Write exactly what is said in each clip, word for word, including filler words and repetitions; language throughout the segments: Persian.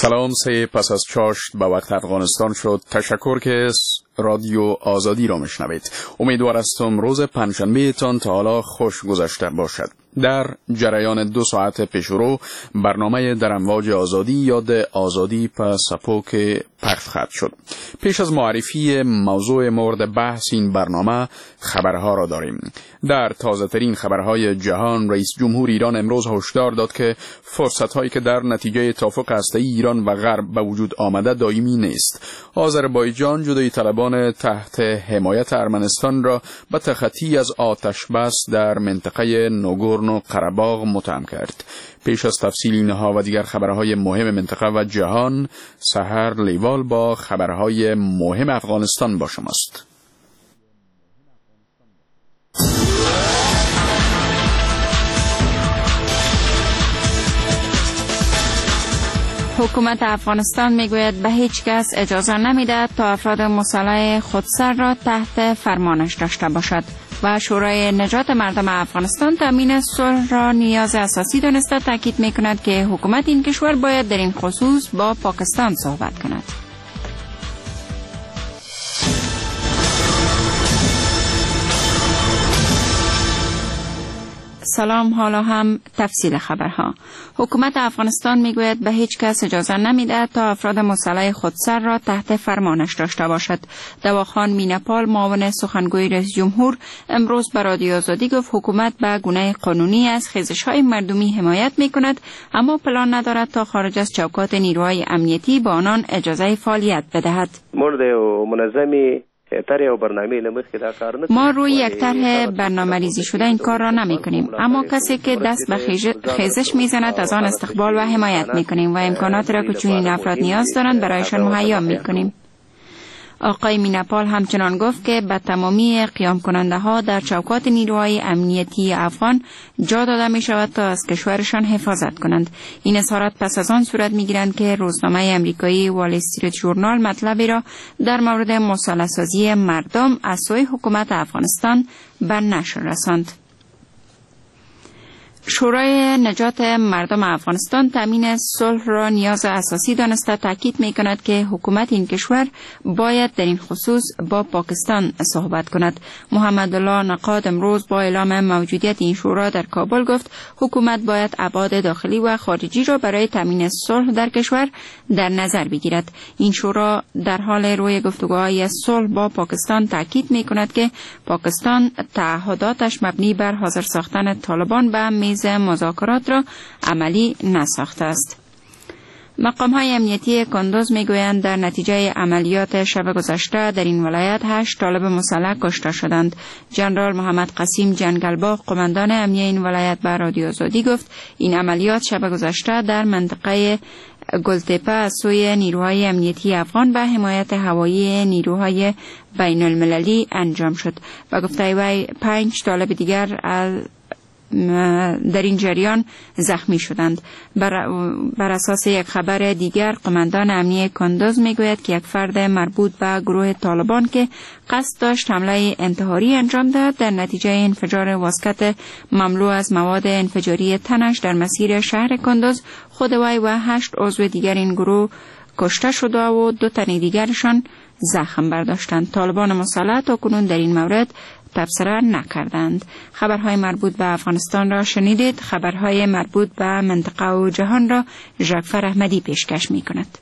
سلام. سه پس از چاشت به وقت افغانستان شد. تشکر که رادیو آزادی را میشنوید. امیدوار هستم روز پنجشنبه تان تا حالا خوش گذشته باشد. در جریان دو ساعت پیشرو برنامه در امواج آزادی یاد آزادی پس سپوک پخش خواهد شد. پیش از معرفی موضوع مورد بحث این برنامه خبرها را داریم. در تازه ترین خبرهای جهان رئیس جمهور ایران امروز هشدار داد که فرصت هایی که در نتیجه توافق هسته‌ای ایران و غرب به وجود آمده دائمی نیست. آذربایجان جدایی طلبان تحت حمایت ارمنستان را به تخطی از آتش بس در منطقه ناگورنو قره‌باغ متهم کرد. پیش از تفصیل اینها و دیگر خبرهای مهم منطقه و جهان، سحر لیوال با خبرهای مهم افغانستان با شماست. حکومت افغانستان میگوید به هیچ کس اجازه نمیدهد تا افراد مسلح خودسر را تحت فرمانش داشته باشد و شورای نجات مردم افغانستان تامین صلح را نیاز اساسی دانسته تاکید میکند که حکومت این کشور باید در این خصوص با پاکستان صحبت کند. سلام. حالا هم تفصیل خبرها. حکومت افغانستان میگوید به هیچ کس اجازه نمیدهد تا افراد مسلح خودسر را تحت فرمانش داشته باشد. دواخان میناپال معاون سخنگوی رئیس جمهور امروز به رادیو آزادی گفت حکومت به گونه قانونی از خیزش‌های مردمی حمایت میکند، اما پلان ندارد تا خارج از چوکات نیروهای امنیتی با آنان اجازه فعالیت بدهد. مورد منظمی ما روی یک طرح برنامه ریزی شده این کار را نمی کنیم، اما کسی که دست به خیزش می زند از آن استقبال و حمایت می کنیم و امکانات را که چنین افراد نیاز دارند برایشان مهیا می کنیم. آقای میناپال همچنان گفت که به تمامی قیام کننده ها در چوکات نیروهای امنیتی افغان جا داده می شود تا از کشورشان حفاظت کنند. این اظهارات پس از آن صورت می گیرند که روزنامه امریکایی وال استریت ژورنال مطلبی را در مورد مسلح سازی مردم از سوی حکومت افغانستان به نشر رساند. شورای نجات مردم افغانستان تامین صلح را نیاز اساسی دانسته تاکید می کند که حکومت این کشور باید در این خصوص با پاکستان صحبت کند. محمد الله نقاد امروز با اعلام موجودیت این شورا در کابل گفت حکومت باید ابعاد داخلی و خارجی را برای تامین صلح در کشور در نظر بگیرد. این شورا در حال روی گفتگوهای صلح با پاکستان تاکید می کند که پاکستان تعهداتش مبنی بر حاضر ساختن طالبان به میز مذاکرات را عملی نساخته است. مقام‌های امنیتی کندوز میگویند در نتیجه عملیات شب گذشته در این ولایت هشت طالب مسلح کشته شدند. جنرال محمد قسیم جنگلباغ قماندان امنیه این ولایت به رادیو آزادی گفت این عملیات شب گذشته در منطقه گلتپه از سوی نیروهای امنیتی افغان به حمایت هوایی نیروهای بین المللی انجام شد. و گفته وی پنج طالب دیگر از در این جریان زخمی شدند. بر, بر اساس یک خبر دیگر قماندان امنیه کندوز میگوید که یک فرد مربوط به گروه طالبان که قصد داشت حمله انتحاری انجام دهد در نتیجه انفجار واسکت مملو از مواد انفجاری تنش در مسیر شهر کندوز خود وی و هشت عضو دیگر این گروه کشته شده و دو تن دیگرشان زخم برداشتند. طالبان مسلح تا کنون در این مورد تبصره نکردند. خبرهای مربوط به افغانستان را شنیدید. خبرهای مربوط به منطقه و جهان را ژاکفر احمدی پیشکش می کند.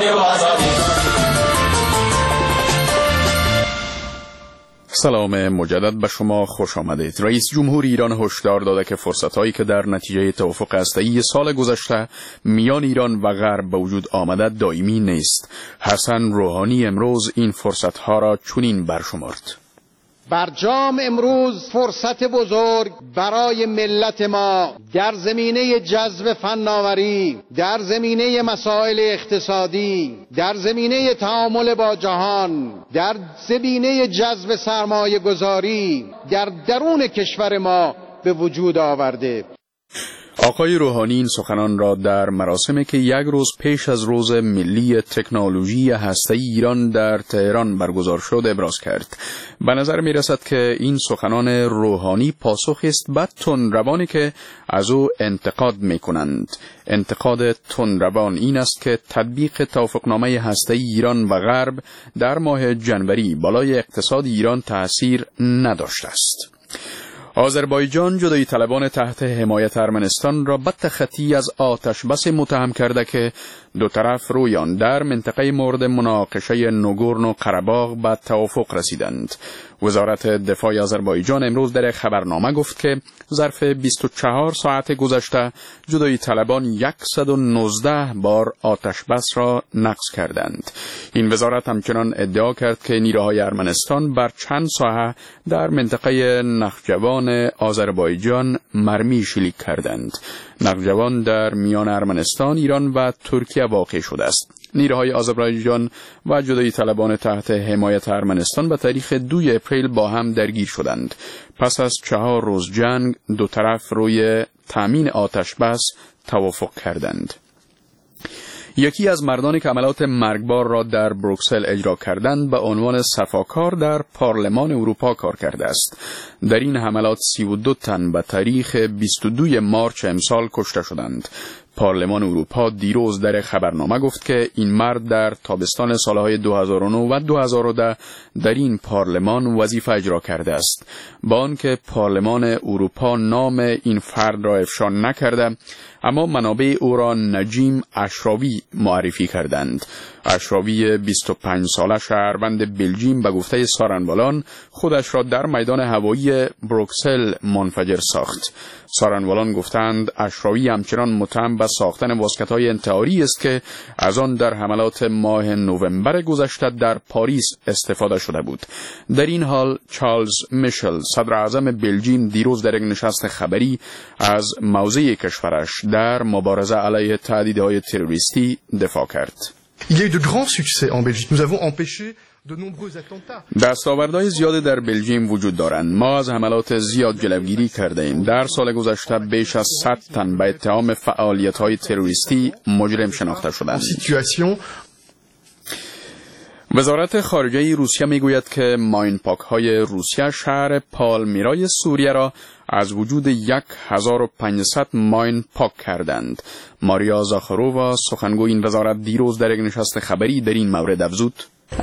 سلام مجدد به شما، خوش آمدید. رئیس جمهور ایران هشدار داده که فرصت‌هایی که در نتیجه توافق هسته‌ای سال گذشته میان ایران و غرب به وجود آمده دائمی نیست. حسن روحانی امروز این فرصت‌ها را چنین برشمرد: برجام امروز فرصت بزرگ برای ملت ما در زمینه جذب فناوری، در زمینه مسائل اقتصادی، در زمینه تعامل با جهان، در زمینه جذب سرمایه گذاری در درون کشور ما به وجود آورده. آقای روحانی این سخنان را در مراسمی که یک روز پیش از روز ملی تکنولوژی هسته‌ای ایران در تهران برگزار شد ابراز کرد. به نظر می رسد که این سخنان روحانی پاسخی است به تندروانی که از او انتقاد می کنند. انتقاد تندروان این است که تطبیق توافقنامه هسته‌ای ایران و غرب در ماه جنوری بالای اقتصاد ایران تأثیر نداشته است. آذربایجان جدایی طلبان تحت حمایت ارمنستان را به تخطی از آتش بس متهم کرده که دو طرف رویان در منطقه مورد مناقشه نگورنو قره‌باغ به توافق رسیدند. وزارت دفاع آذربایجان امروز در خبرنامه گفت که ظرف بیست و چهار ساعت گذشته جدایی طلبان صد و نوزده بار آتش بس را نقض کردند. این وزارت همچنان ادعا کرد که نیروهای ارمنستان بر چند ساحه در منطقه نخجوان آذربایجان مرمی شلیک کردند. نخجوان در میان ارمنستان، ایران و ترکیه واقع شده است. نیروهای آذربایجان و جدایی طلبان تحت حمایت ارمنستان به تاریخ دوم اپریل با هم درگیر شدند. پس از چهار روز جنگ دو طرف روی تامین آتش بس توافق کردند. یکی از مردانی که عملات مرگبار را در بروکسل اجرا کردند به عنوان صفاکار در پارلمان اروپا کار کرده است. در این حملات سی و دو تن به تاریخ بیست و دوم مارس امسال کشته شدند. پارلمان اروپا دیروز در خبرنامه گفت که این مرد در تابستان سالهای دو هزار و نه و دو هزار و ده در این پارلمان وظیفه اجرا کرده است. با آنکه پارلمان اروپا نام این فرد را افشا نکرده، اما منابع او را نجیم اشراوی معرفی کردند. اشراوی بیست و پنج ساله شهروند بلژیم به گفته سارنوالان خودش را در میدان هوایی بروکسل منفجر ساخت. سارنوالان گفتند اشراوی همچنان متهم به ساختن واسکت‌های انتحاری است که از آن در حملات ماه نوامبر گذشته در پاریس استفاده شده بود. در این حال چارلز میشل صدر اعظم بلژیم دیروز در یک نشست خبری از موضع کشورش در مبارزه علیه تهدیدهای تروریستی دفاع کرد. Il y a eu de grands succès en Belgique. Nous avons empêché de nombreux attentats. دستاوردهای زیادی در بلژیم وجود دارند. ما از حملات زیاد جلوگیری کرده ایم. در سال گذشته بیش از صد تن به اتهام فعالیت‌های تروریستی مجرم شناخته شدند. وزارت خارجه روسیه میگوید که ماینپاک‌های روسیه شهر پالمیرای سوریه را از وجود هزار و پانصد ماین پاک کردند. ماریا زاخارووا سخنگوی این وزارت دیروز در یک نشست خبری در این مورد افزود: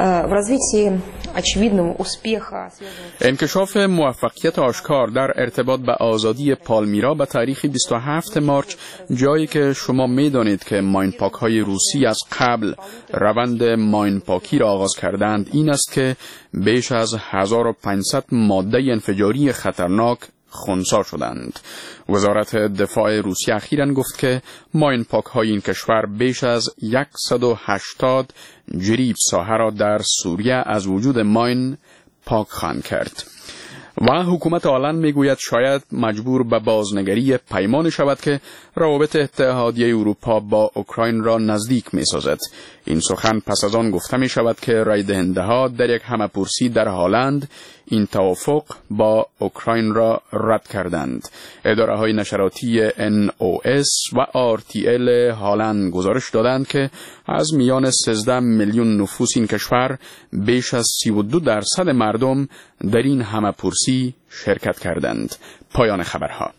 انکشاف موفقیت آشکار در ارتباط به آزادی پالمیرا به تاریخ بیست و هفتم مارس، جایی که شما می‌دانید که ماینپاک های روسی از قبل روند ماینپاکی را آغاز کردند، این است که بیش از هزار و پانصد ماده انفجاری خطرناک خنثی شدند. وزارت دفاع روسیه اخیراً گفت که ماینپاک های این کشور بیش از صد و هشتاد جریب ساحه را در سوریه از وجود ماین پاک خواهند کرد. و حکومت آلند میگوید شاید مجبور به بازنگری پیمان شود که روابط اتحادیه اروپا با اوکراین را نزدیک می سازد. این سخن پس از آن گفته می شود که رای دهنده ها در یک همه‌پرسی در هالند این توافق با اوکراین را رد کردند. اداره های نشراتی ان او اس و آر تی ال هالند گزارش دادند که از میان سیزده میلیون نفوس این کشور بیش از سی و دو درصد مردم در این همه‌پرسی شرکت کردند. پایان خبرها.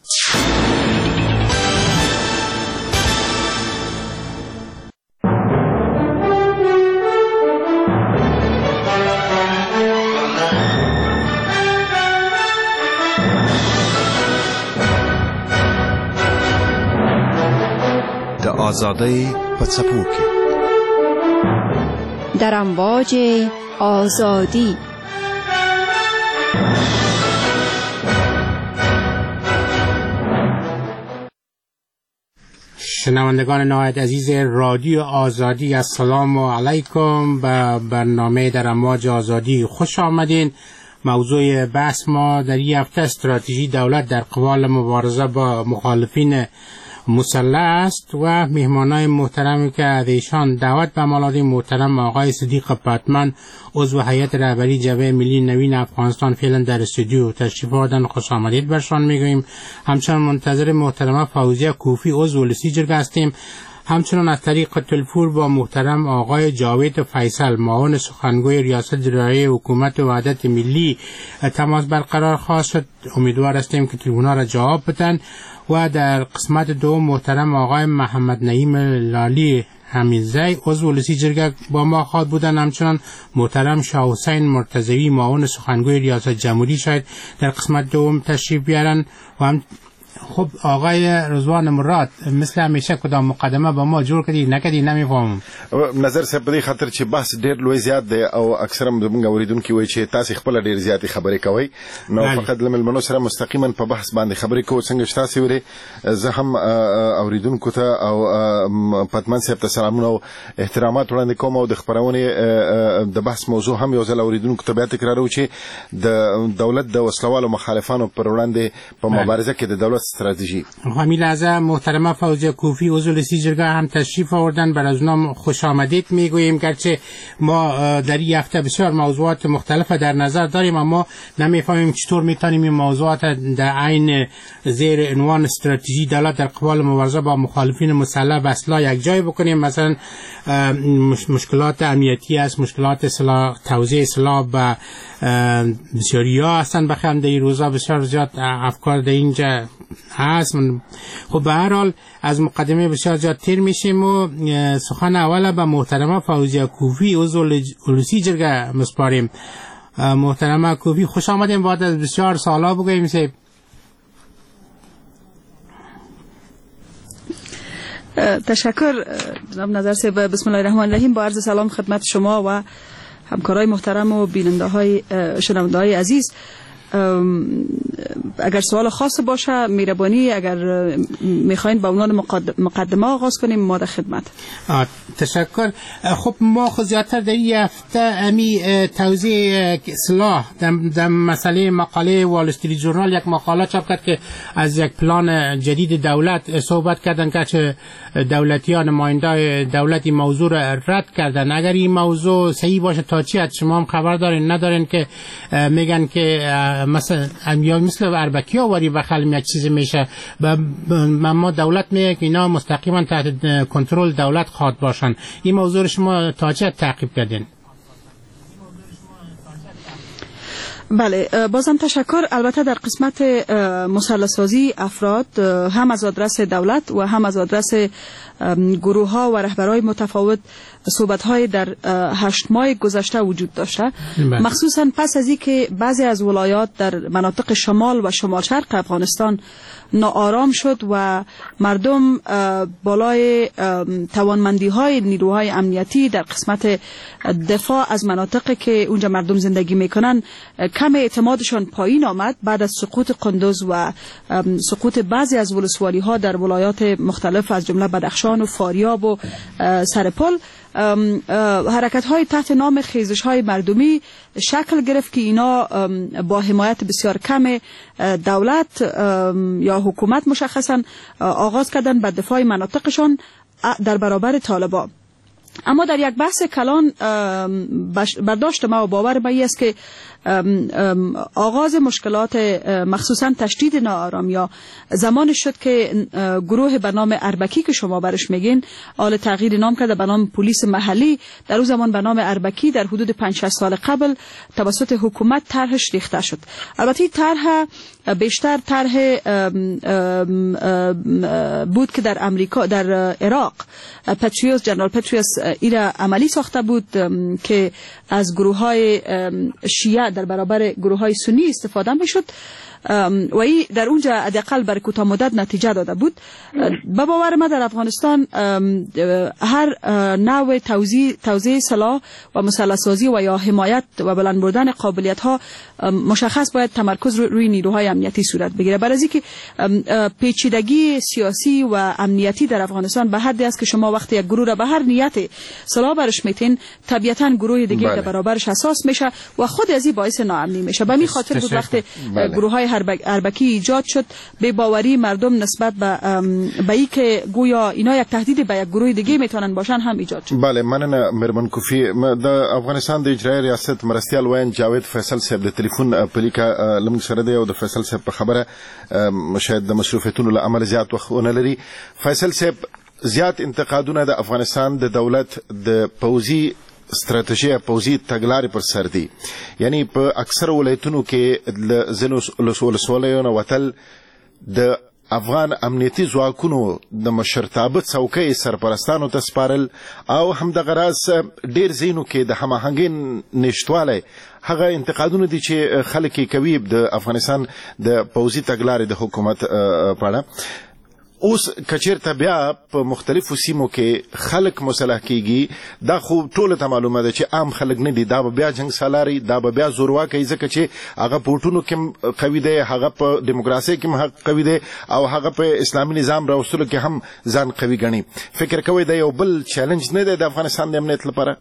آزادی پڅپوکي در امواج آزادی. شنوندگان نهایت عزیز رادیو آزادی، السلام علیکم. به برنامه در امواج آزادی خوش آمدین. موضوع بحث ما در این هفته استراتژی دولت در قبال مبارزه با مخالفین مسلح است و مهمانای محترمی که از ایشان دعوت به مالادی محترم آقای صدیق پاتمن عضو هیئت رهبری جبهه ملی نوین افغانستان فعلا در استودیو تشریف آوردن، خوش آمدید برشان میگوییم. همچنان منتظر محترمه فوزیه کوفی عضو ولسی جرگه هستیم. همچنان از طریق تلفن با محترم آقای جاوید فیصل معاون سخنگوی ریاست جمهوری حکومت وحدت ملی تماس برقرار خواهد شد. امیدوار هستیم که تلفن‌ها را جواب بدن. و در قسمت دوم محترم آقای محمد نعیم لالی حمیدزی عضو ولسی جرگه با ما خواهد بودن. همچنان محترم شاه حسین مرتضوی معاون سخنگوی ریاست جمهوری شاید در قسمت دوم تشریف بیارن. و هم خب آقای رضوان مراد مثل همیشه کدام مقدمه با ما جوړ کړي نه کړي نمیفهمم. نظر صاحب په دې خاطر چې بحث ډېر لوی زیات دی او اکثره موږ اوریدونکو وایي چې تاسو خپل ډېر زیاتې خبرې کوي، نو فقط لملمنو سره مستقیما په بحث باندې خبرې کوو. څنګه چې تاسو وری زه هم اوریدونکو ته او پاتمن صاحب ته سلامونه او احترامات وړاندې کوم او د خبرونه د بحث موضوع هم یو ځل اوریدونکو ته بیا تکرارو چې د دولت د وسلوالو مخالفانو پر وړاندې په مبارزه کې د دولت استراتژی. همین لحظه محترمه فوزیه کوفی عضو ولسی جرگه هم تشریف آوردن، بر از اونها خوش آمدید میگوییم. گرچه ما در این هفته بسیار موضوعات مختلف در نظر داریم اما نمیفهمیم چطور میتونیم این موضوعات در عین زیر عنوان استراتژی دولت در قبال مبارزه با مخالفین مسلح به اصطلاح یک جای بکنیم. مثلا مشکلات امنیتی است، مشکلات سلاح، توزیع سلاح به بسیاریا هستن. بخیرم در این روزا بسیار زیاد افکار در اینجا هست. خب به هر حال از مقدمه بسیار زیاد تیر میشیم و سخن اول به محترمه فوزیه کوفی عضو ولسی جرگه مسپاریم. محترمه کوفی خوش آمدیم. بعد از بسیار سالا بگوییم سه تشکر جناب نظر صاحب. بسم الله الرحمن الرحیم. با عرض سلام خدمت شما و همکارای محترم و بیننده های شنونده های عزیز. اگر سوال خاص باشه مهربانی اگر میخواین با عنوان مقدمه آغاز کنیم ما در خدمت. تشکر. خب ما خود زیادتر در این هفته امی توزیع سلاح در مسئله مقاله وال استریت ژورنال یک مقاله چاپ کرد که از یک پلان جدید دولت صحبت کردن که چه دولتیان نماینده دولتی موضوع را رد کردن. اگر این موضوع صحیح باشه تا چی از شما هم خبر دارین ندارین که میگن که مثلا یا مثل اربکی آواری و خلم یک چیزی میشه ما دولت میگه که اینا مستقیما تحت کنترل دولت خواهد باشن. این موضوع شما تا چه تعقیب کردین؟ بله بازم تشکر. البته در قسمت مسلح سازی افراد هم از آدرس دولت و هم از آدرس گروه ها و رهبرای متفاوت صحبت های در هشت ماه گذشته وجود داشته، مخصوصا پس از اینکه بعضی از ولایات در مناطق شمال و شمال شرق افغانستان ناآرام شد و مردم بالای توانمندی های نیروهای امنیتی در قسمت دفاع از مناطقی که اونجا مردم زندگی میکنن کم اعتمادشان پایین آمد بعد از سقوط قندوز و سقوط بعضی از ولسوالی ها در ولایات مختلف از جمله بدخشان و فاریاب و سرپل. حرکت های تحت نام خیزش های مردمی شکل گرفت که اینا با حمایت بسیار کم دولت یا حکومت مشخصا آغاز کردن به دفاع مناطقشان در برابر طالبان. اما در یک بحث کلان برداشت ما و باور ما است که آغاز مشکلات مخصوصا تشدید ناآرامی یا زمانی شد که گروه به نام اربکی که شما برش میگین آل تغییر نام کرده به نام پلیس محلی، در اون زمان به نام اربکی در حدود پنج شش سال قبل توسط حکومت طرحش ریخته شد. البته طرح بیشتر طرح بود که در امریکا در عراق پتریوس جنرال پتریوس ایرا عملی ساخته بود که از گروه های شیعه در برابر گروه های سنی استفاده می شد و ای در اونجا حداقل برای کوتاه مدت نتیجه داده بود. به باور ما در افغانستان هر نوع توزیع توزیع سلاح و مسلح سازی و یا حمایت و بلند بردن قابلیت ها مشخص باید تمرکز روی نیروهای امنیتی صورت بگیره، برای اینکه پیچیدگی سیاسی و امنیتی در افغانستان به حدی است که شما وقتی یک گروه را به هر نیت سلاح برش میتین طبیعتا گروه دیگه در برابرش حساس میشه و خود از این باعث ناامنی میشه. به همین خاطر بود وقتی گروه های اربکی ایجاد شد، بی باوری مردم نسبت به به ای که گویا اینا یک تهدید به یک گروه دیگه میتونن باشن هم ایجاد شد. بله، مننه مرمن کوفی. د افغانستان د اجرایي ریاست مرستیال وین جاوید فیصل صاحب د ټلیفون پلیکا لمږ سره دی او د فیصل صاحب په خبره شاید د مصروفیتونو له امله زیات وخت ونه لري. فیصل صاحب، زیات انتقادونه د افغانستان د دولت د پوځي استراتیژي پوځي تګلارې پر سر دي. یعنی په اکثر ولایتونو کې د ځینو ولسوالیو نه وتل، د افغان امنیتي ځواکونو د مشرتابه څوکۍ سرپرستانو ته سپارل، او همدغه راز ډېر ځایونو کې د هماهنګۍ نشتوالی هغه انتقادونه دي چې خلک یې کوي د افغانستان د پوځي تګلارې د حکومت په اړه. اوس کچیرته بیا په مختلفو سیمو کې خلک مسلح کیږي، دا خو ټولو ته معلومه ده چې عام خلک نه دي، دا به بیا جنګ سالاري، دا به بیا زورواکي، ځکه چې هغه په وټونو کې قوي دی، هغه په ډیموکراسۍ کې هم قوي دی، او هغه په اسلامي نظام راوستلو کې هم ځان قوي ګڼي. فکر کوئ دا یو بل چیلنج نه دی د افغانستان د امنیت لپاره؟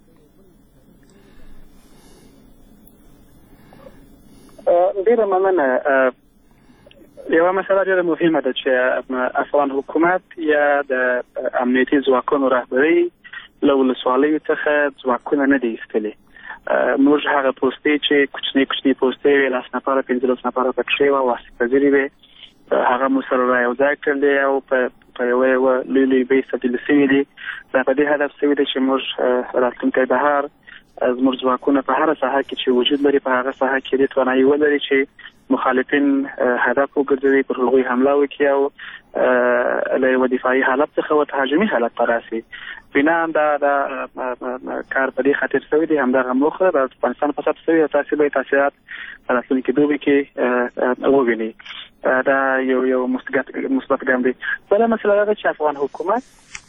ډېره مننه. یوه مسله ډېره مهمه ده چې افغان حکومت یا د امنیتي ځواکونو رهبري له ولسوالیو څخه ځواکونه نه دي ایستلي. موږ هغه پوستې چې کوچنۍ کوچنۍ پوستې وې، لس نفره پنځلس نفره پکښې وه، واسطې پذیرې وې، هغه مو سره را یو ځای کړلې او په یوه یوه لوی لوی بیې تبدیل شوي دي. دا په دې هدف شوي دی چې موږ راتلونکی بهر زموږ ځواکونه په هره ساحه کې چې وجود لري، په هغه ساحه کې دې توانایي ولري چې مخالفین هدف وګرځوي، پر هغوی حمله وکړي او له یوه دفاعي حالت څخه ورته هجومي حالت ته راسي. بنا دا دا کار په دې خاطر شوی دی، همدغه موخه د افغانستان په سطح شوي او تاسې به یې تاثیرات په راتلونکي دوبي کې وویني. دا یو یو مثبت ګام دی. بله مسله دا ده چې افغان حکومت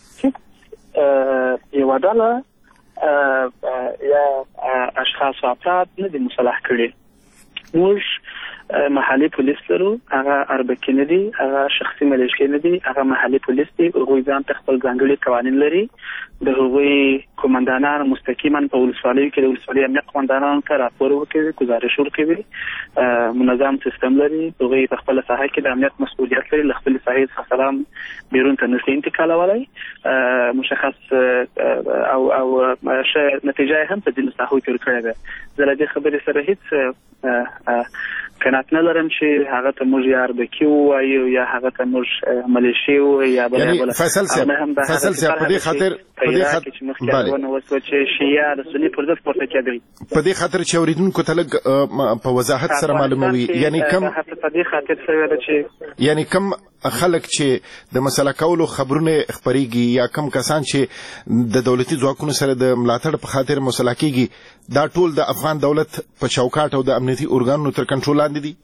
یوه ډله یا اشخاص او افراد نه دي مسلح کړي. موږ محلي پولیس لرو، هغه اربکي نه دي، هغه شخصي ملیشې نه دي، هغه محلي پولیس دي. هغوی ځان ته خپل ځانګړي قوانین لري. د هغوی قومندانان مستقیما په ولسوالیو کې د ولسوالۍ امنیت قومندانانو ته راپور ورکوي، ګزارش ورکوي، منظم سیستم لري. هغوی په خپله ساحه کې د امنیت مسؤلیت لري، له خپلې ساحې څخه سلام بیرون ته نشي انتقالولی. مشخص او او ښه نتیجه هم په ځینو ساحو کې ورکړې ده. زه له دې خبرې سره هېڅ کنات نه لرم چې هغه ته موږ یا اربکي ووایو یا هغه ته موږ ملیشې ووایو یا بله بله. فیصل صاحب فیصل صاحب په دې خاطر په دې خاطر چې مخکې ونه وسوه چې شیعه د سني پر ضد پورته کېدل، په دې خاطر چې اورېدونکو ته لږ په وضاحت سره معلوموي. یعنی کم په دې خاطر شوې ده چې یعنی کم خلک چې د مسله کولو خبرونه خپرېږي یا کم کسان چې د دولتي ځواکونو سره د ملاتړ په خاطر مسله کېږي، دا ټول د افغان دولت په چوکاټ او د امنیتي ارګانونو تر کنټرول لاندې دي.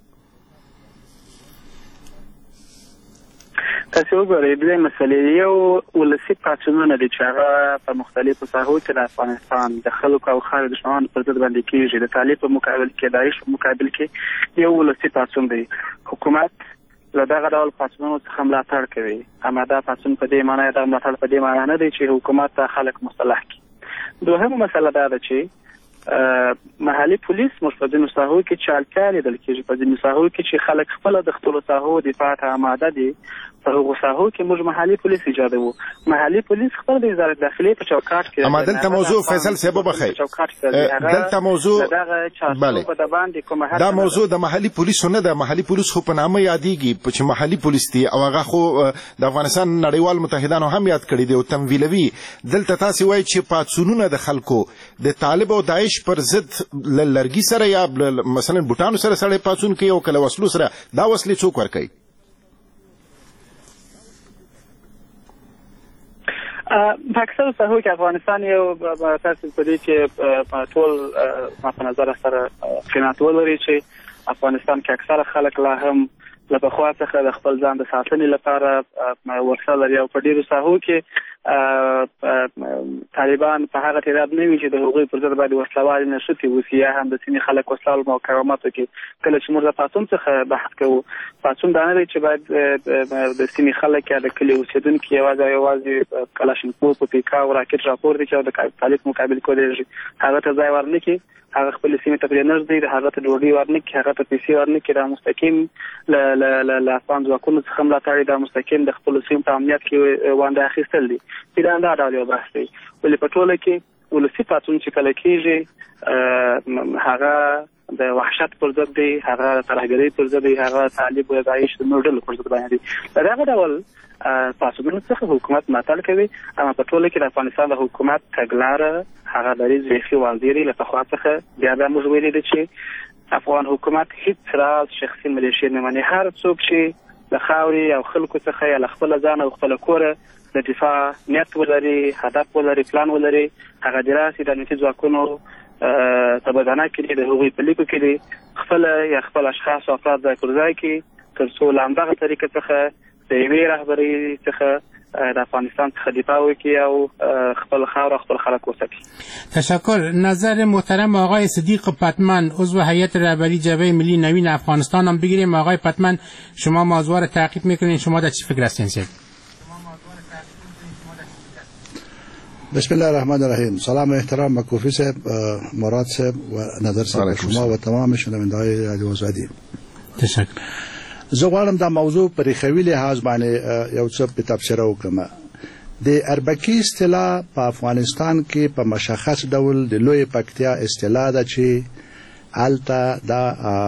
تاسې وګورئ دوې مسلې. یو ولسي پاڅونونه دي چې هغه په مختلفو ساحو کې د افغانستان د خلکو او خارج دښمنانو پر ضد باندې کېږي. د طالب په مقابل کې، داعش په مقابل کې یو ولسي پاڅون دی. حکومت له دغه ډول پاڅونونو څخه ملاتړ کوي. اما دا پاڅون په دې معنی دا ملاتړ په دې معنی نه دی چې حکومت ته خلک مسلح کړي. دوهمه مسله دا ده چې محلي پولیس موږ په ځینو ساحو کې چې اړتیا لیدل کېږي، په ځینو ساحو کې چې خلک خپله د خپلو ساحو دفاع ته آماده دي، په هغو ساحو کې موږ محلي پولیس ایجادوو. محلي پولیس خپل د وزارت داخلي په چوکاټ کې. اما دلته موضوع فیصل صاحب وبخئ، دلته موضوع دا موضوع د محلي پولیسو نه ده. محلي پولیس خو په نامه یادېږي چې محلي پولیس دي او هغه خو د افغانستان نړیوال متحدانو هم یاد کړي دي او تمویلوي. دلته تاسې وایي چې پاڅونونه د خلکو د طالب او داعش پر ضد له لرګي سره یا مثلا بوټانو سره سړی پاڅون کوي او کله وسلو سره، دا وسلې څوک ورکوي؟ په اکثرو ساحو کې افغانستان یو تاسې په دې کې ټول ما په نظر سره قناعت ولري چې افغانستان کې اکثره خلک لا هم له پخوا څخه د خپل ځان د ساتنې لپاره ورسره لري او په ډېرو ساحو کې طالبان په هغه تعداد نه وي چې د هغوی پر ضد باندې وسلوال نشتي اوسي یا هم د سیمې خلک وسلوال مقاومتو کې کله چې موږ د پاڅون څخه بحث کوو پاڅون دا نه دی چې باید د سیمې خلک یا د کلي اوسېدونکي یوازې او یوازې کلاشینکوف په پیکا او راکټ راپورته کړي او د طالب مقابل کولی شي هغه ته ځای ورنه کړي هغه خپل سیمې ته پرې نه ږدي هغه ته ډوډۍ ورنه کړي هغه ته پیسې ورنه کړي دا مستقیم له افغان ځواکونو څخه ملاتړ دا مستقیم د خپلو سیمو په امنیت کې ونډه اخیستل دي دا دا ډول یو بحث دی ولې په ټوله کې ولسي پاڅون چې کله کېږي هغه د وحشت پر ضد دی هغه ترهګرۍ پر ضد دی هغه طالب او داعش د نور ډلو پر ضد باندې دی دا هغه ډول پاڅونونو څخه حکومت ملاتړ کوي اما په ټوله کې د افغانستان د حکومت تګلاره هغه دریځ بیخي واضح دی له پخوا څخه بیا دا موږ ویلي دي چې افغان حکومت هیڅ راز شخصي ملیشې نه مني هر څوک چې د خاورې او خلکو څخه یا له خپله ځان او خپله کوره د دفاع نیت ولري هدف ولري پلان ولري هغه د راسي د امنیتي ځواکونو تبادله کړي د هغوی په لیکو کې دي خپل یا خپل اشخاص او افراد ځای پر ځای کړي تر څو له همدغه طریقې څخه د یوې رهبرۍ څخه د افغانستان څخه دفاع وکړي او خپل خاور او خپل خلک وساتي. تشکر. نظر محترم آقای صدیق پتمن عضو هیئت رهبری جبهه ملی نوین افغانستان هم بگیریم. آقای پتمن شما موضوع را تعقیب میکنین شما در چی فکر هستین؟ بسم الله الرحمن الرحیم. سلام احترام مکوفی صاحب، مراد صاحب و نظر صاحب شما و تمام شنونده‌های رادیو آزادی. تشکر. زه غواړم دا موضوع پر خوي لحاظ باندې یو څه په تفسیر وکړم. د اربکی اصطلاح په افغانستان کې په مشخص ډول د لوی پکتیا اصطلاح ده چې الته دا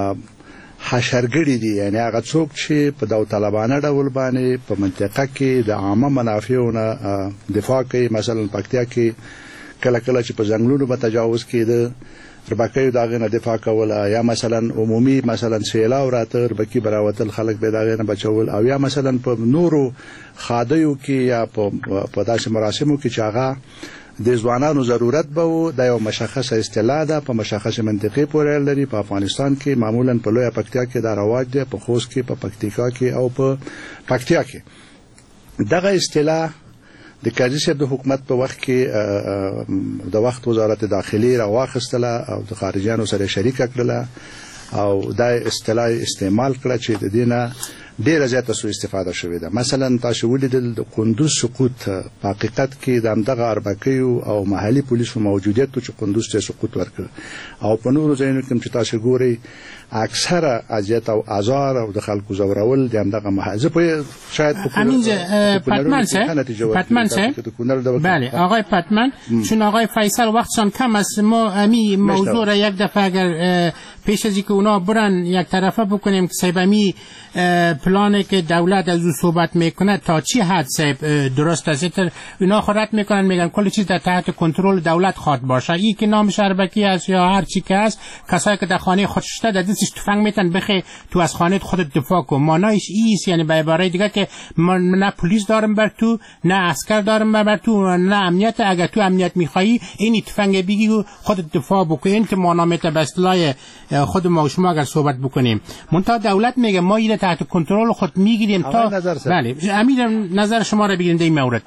حشرګړي دي، یعنی هغه څوک چې په داوطلبانه ډول باندې په منطقه کې د عامه منافعونو دفاع کوي. مثلا پکتیا کې کله کله چې په ځنګلونو به تجاوز کېده ربکیو داغه نه دفاع کوله، یا مثلا عمومي مثلا سیلاو راته ربکی براوتل خلک به داغه نه بچول، او یا مثلا په نورو خادیو کې یا په داسې مراسمو کې چې هغه د ځوانانو ضرورت به و. د یو مشخصه اصطلاح ده په مشخصه منطقې پورې لري. په افغانستان کې معمولا په لوی پکتیا کې دا رواج دی، په خوست کې، په پکتیکا کې او په پکتیا کې. دغه اصطلاح د قاضي صاحب د حکومت په وخت کې د وخت وزارت داخلي راواخستله او د خارجيانو سره شریک کړله او دا اصطلاح استعمال کړه چې د دینه ډیره زیاته سو استفاده شوې ده. مثلا تاسو ولیدل د قندوز سقوط په حقیقت کې د همدغه اربکیو او محلي پولیسو موجودیت چې قندوز ته سقوط ورکړ او په نورو ځایونو کې چې تاسو ګورئ اکثره اذیت او آزار او د خلکو زورول د همدغه محض په شاید پتمن صاحب پتمن صاحب بله آقای پتمن چون آقای فیصل وقتشان کم است ما امی موضوع را یک دفعه اگر پیش از اینکه اونا برن یک طرفه بکنیم که صاحب امی پلانی که دولت از او صحبت میکنه تا چی حد صاحب درست است؟ اونا خودت میکنن میگن کل چیز در تحت کنترل دولت خواد باشه، این که نام شربکی است یا هر چی که است، کسایی که در خانه خودشته در دستش تفنگ میتن بخی تو از خانه خودت دفاع کن. مانایش ایست، یعنی به عباره دیگه که من نه پلیس دارم بر تو، نه عسکر دارم بر تو، نه امنیت. اگر تو امنیت میخوایی این تفنگ بگی و خودت دفاع بکن. این که مانامت به اصطلاح خود ما و شما اگر صحبت بکنیم منتها دولت میگه ما اینو تحت کنترل خود میگیریم تا بله. امیر نظر شما را بگیریم در این مورد.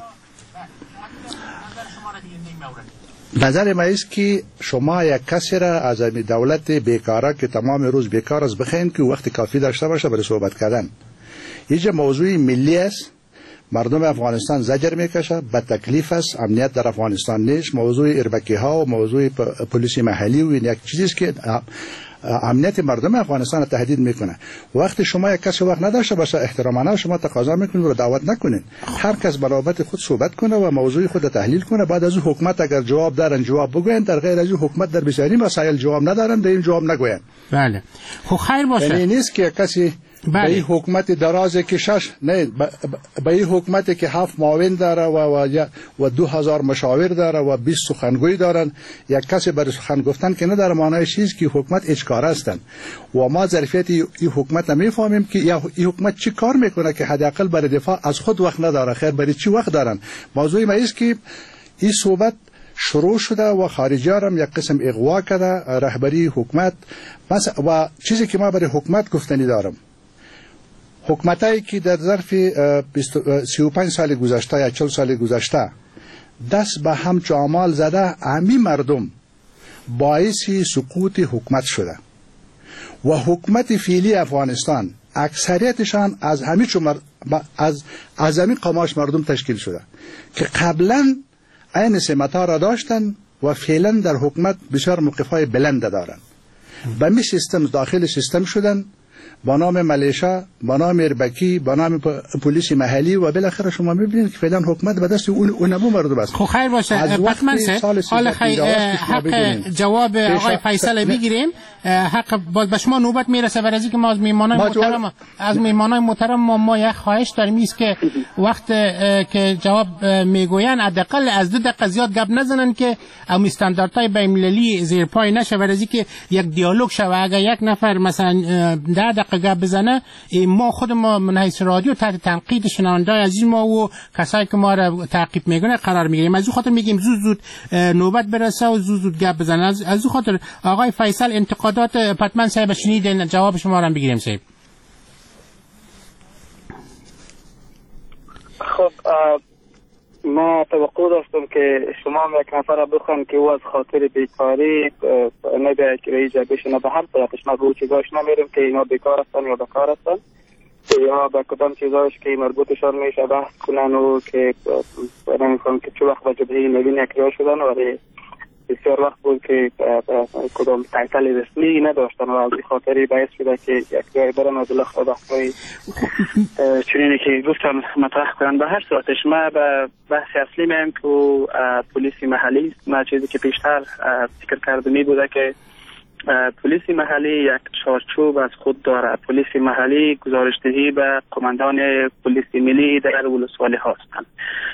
نظر ما است که شما یک کسی را از دولت بیکاره که تمام روز بیکار است بخواین که وقت کافی داشته باشه برای صحبت کردن. یه موضوع ملی است، مردم افغانستان زجر میکشه، به تکلیف است، امنیت در افغانستان نیست. موضوع اربکی ها و موضوع پلیس محلی و این یک چیزی است که امنیت مردم افغانستان را تهدید میکنه. وقتی شما یک کسی وقت نداشته باشه احترامانه شما تقاضا میکنید و دعوت نکنید، هر کس برابط خود صحبت کنه و موضوع خود تحلیل کنه. بعد از حکومت اگر جواب دارن جواب بگوین، در غیر از حکومت در بسیاری مسائل جواب ندارن، در این جواب نگوین. بله خب خیر باشه. یعنی نیست که کسی به این حکومت درازه که شش نه به این حکومت که هفت معاون داره و و, و دو هزار مشاور داره و بیست سخنگوی دارن، یک کسی برای سخن گفتن که نداره، معنای چیز که حکومت اجکار هستند و ما ظرفیت این حکومت نمیفهمیم که یا این حکومت چی کار میکنه که حداقل برای دفاع از خود وقت نداره. خیر برای چی وقت دارن؟ موضوع ما است که این صحبت شروع شده و خارجی ها هم یک قسم اغوا کرده رهبری حکومت. و چیزی که ما برای حکومت گفتنی دارم، حکومتایی که در ظرف سی و پنج سال گذشته یا چهل سال گذشته دست به هم چامال زده همین مردم باعث سقوط حکومت شده و حکومت فعلی افغانستان اکثریتشان از همین مر... از از همین قماش مردم تشکیل شده که قبلا این سمت‌ها را داشتن و فعلا در حکومت بسیار موقف‌های بلند دارند. به می سیستم داخل سیستم شدن با نام ملیشا، با نام اربکی، با نام پلیس محلی و بالاخره شما می‌بینید که فعلا حکومت به دست اون اونمو مردم است. خب خیر باشه بتمن سه حالا خیر حق جواب آقای فیصل بگیریم. حق باز به شما نوبت میرسه ورزی که ما از میهمانای محترم از میهمانای محترم ما, ما یک خواهش داریم است که وقت که جواب میگوین حداقل از دو دقیقه زیاد گپ نزنن که ام استانداردهای بین‌المللی زیر پای نشه ورزی که یک دیالوگ شه و اگر یک نفر مثلا ده دقیقه گپ بزنه ما خود ما من حیث رادیو تحت تنقید شنوندای عزیز ما و کسایی که ما را تعقیب میکنه قرار میگیریم. از اون خاطر میگیم زود زود نوبت برسه و زود زود گپ بزنه. از اون خاطر آقای فیصل انتقادات پتمن صاحب شنیدین جواب شما را بگیریم صاحب. خب ما توقع داشتم که شما یک نفر را بخوان که او از خاطر بیکاری نباید که رئیس بشینه به هر صورتش. ما به او چیزاش نمیریم که اینا بیکار هستن یا بکار هستن یا به کدام چیزاش که مربوطشان میشه بحث کنن و که نمیخوام که چه وقت به جبهه نوین یک جا شدن ولی بسیار وقت بود که کدام تایتل رسمی نداشتن و از این خاطری باعث شده که یک جای برن از لخت بحثای چنینی که گفتم مطرح کنن. به هر صورتش ما به بحث اصلی میم که پلیس محلی است. ما چیزی که پیشتر فکر کردمی بوده که پلیس محلی یک چارچوب از خود داره. پلیس محلی گزارشدهی به قماندان پلیس ملی در ولسوالی هستند.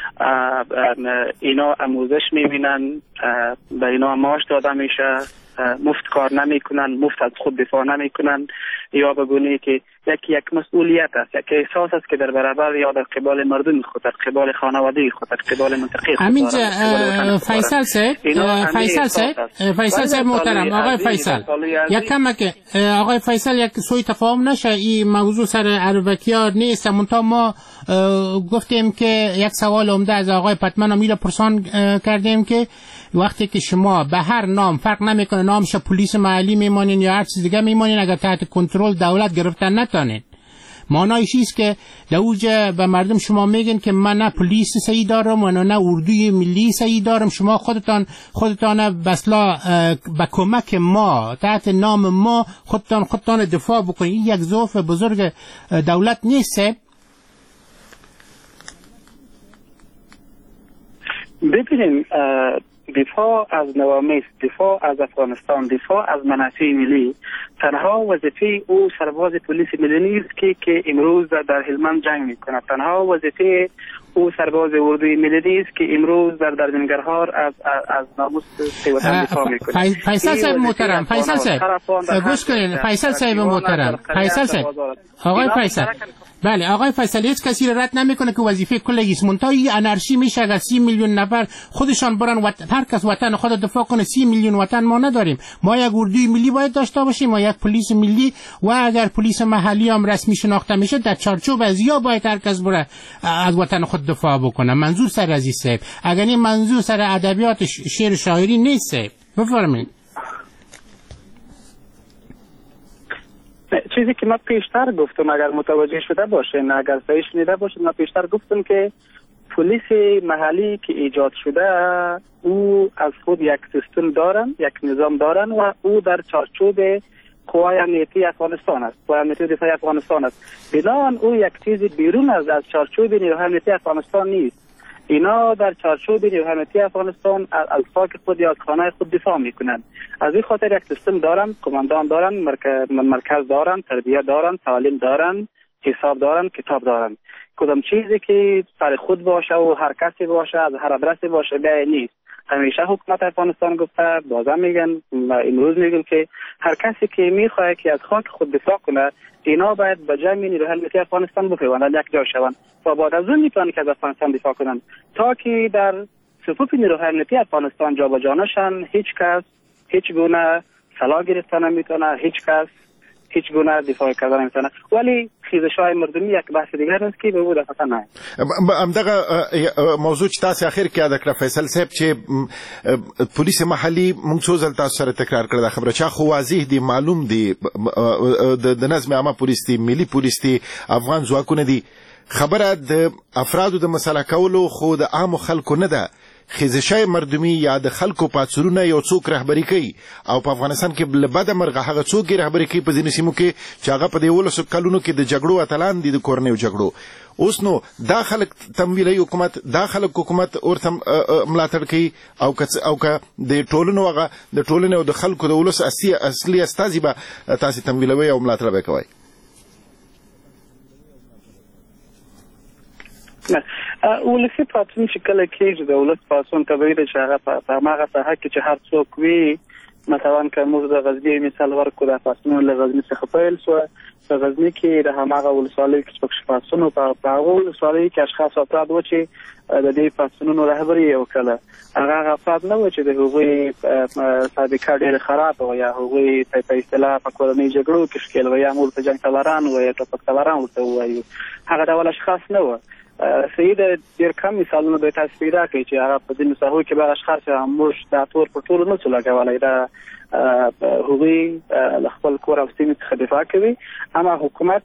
اینا آموزش میبینن، به اینا معاش داده میشه، مفت کار نمیکنن، مفت از خود دفاع نمیکنن یا بگونی که یکی یک مسئولیت است، یک احساس است که در برابر یا در قبال مردم خود، در قبال خانواده خود، در قبال منطقه خود. همین فیصل صاحب فیصل صاحب فیصل صاحب محترم آقای فیصل یک کم که آقای فیصل یک سوء تفاهم نشه این موضوع سر اربکی‌ها نیست. منتها ما گفتیم که یک سوال عمده از آقای پتمن امیل پرسان کردیم که وقتی که شما به هر نام فرق نمیکنه نامش پلیس محلی میمانین یا هر چیز دیگه میمانین اگر تحت کنترل دولت گرفتن نتانین معنایش است که دوجه به مردم شما میگین که من نه پلیس صحیح دارم و نه اردوی ملی صحیح دارم. شما خودتان خودتان بسلا به کمک ما تحت نام ما خودتان خودتان دفاع بکنید. این یک ضعف بزرگ دولت نیست؟ ببینیم دفاع از نوامیس، دفاع از افغانستان، دفاع از منافع ملی تنها وظیفه او سرباز پلیس ملی نیست که که امروز در هلمند جنگ میکنه. تنها وظیفه او سرباز اردوی ملی نیست که امروز در دربنگرهار از از ناموس وطن دفاع میکنه. فیصل صاحب محترم، فیصل صاحب گوش کنین. فیصل صاحب محترم، فیصل صاحب آقای فیصل، بله آقای فیصل هیچ کسی را رد نمیکنه که وظیفه کلگی است. منتها این انارشی میشه اگر سی میلیون نفر خودشان برن و هر کس وطن خود دفاع کنه. سی میلیون وطن ما نداریم. ما یک اردوی ملی باید داشته باشیم، ما یک پلیس ملی و اگر پلیس محلی هم رسمی شناخته میشه در چارچوب از یا باید هر کس بره از وطن خود دفاع بکنه. منظور سر عزیز صاحب اگر این منظور سر ادبیات شعر شاعری نیست بفرمایید. چیزی که ما پیشتر گفتم اگر متوجه شده باشین، اگر صحیح شنیده باشین، ما پیشتر گفتم که پلیس محلی که ایجاد شده او از خود یک سیستم دارن، یک نظام دارن و او در چارچوب قوای امنیتی افغانستان است، قوای امنیتی دفاع افغانستان است. بنابراین او یک چیز بیرون از از چارچوب نیروهای امنیتی افغانستان نیست. اینا در چارچوب نیروهای امنیتی افغانستان از خاک خود یا از خانه خود دفاع میکنند. از این خاطر یک سیستم دارن، کماندان دارن، مرکز دارن، تربیت دارن، تعلیم دارن، حساب دارن، کتاب دارن. کدام چیزی که سر خود باشه و هر کسی باشه از هر ادرسی باشه بیای نیست. همیشه حکومت افغانستان گفته، بازم میگن و امروز میگن که هر کسی که میخواد که از خاک خود دفاع کنه اینا باید به جمع نیروهای امنیتی افغانستان بپیوندند، یک جا شوند و بعد از اون میتونن که از افغانستان دفاع کنن. تا که در صفوف نیروهای امنیتی افغانستان جابجا نشن هیچ کس هیچ گونه سلاح گرفتن نمیتونه، هیچ کس هیچ گونه دفاع کردن نمیتونه. ولی خیزش های مردمی یک بحث دیگر است که به بود اصلا نه. همدغه موضوع چې تاسو اخر کې یاد کړ فیصل صاحب چې پولیس محلي موږ څو ځل تاسو سره تکرار کړل خبره چې خو واضح دي معلوم دي د نظم عامه پولیس دي ملي پولیس دي افغان ځواکونه دي خبره د افرادو د مسله کولو خو د عام خلکو نه ده خزشای مردمی یا د خلکو پاتسرونه یو څوک رهبری کوي او په افغانستان کې لبد مرغه هغه څوک رهبری کوي په ځینې سیمو کې چې هغه په دې ولسو کلونو کې د جګړو اتلان دي د کورنیو جګړو اوس نو دا خلک تمویلي حکومت دا خلک حکومت ورته ملاتړ کوي او که او که د ټولنو هغه د ټولنې او د خلکو د ولس اصلي اصلي استازي به تاسو تمویلوي او ملاتړ به کوي. ولسی پاتون چې کله کېږي د ولس پاتون طبیعي ده چې هغه په هغه ساحه کې چې هر څوک وي مثلا که موږ د غزني مثال ورکړو د پاتون له غزني څخه پیل شو په غزني کې د هماغه ولسوالۍ کې چې پاتون په هغه ولسوالۍ کې اشخاص افراد و چې د دې پاتونونو رهبري وکړه هغه افراد نه و چې د هغوی سابقه ډېره خراب و یا هغوی په اصطلاح په کورنۍ جګړو کې ښکېل و یا مول په جنګ تلاران و یا ټوپک تلاران ورته ووایو هغه ډول اشخاص نه و. سید ډېر کم مثالونه به تاسو پیدا کړئ چې هغه په ځینو ساحو کې به اشخاص موږ دا تور په ټولو نه څه لګولی دا هغوی له خپل کور او سیمې څخه دفاع کوي اما حکومت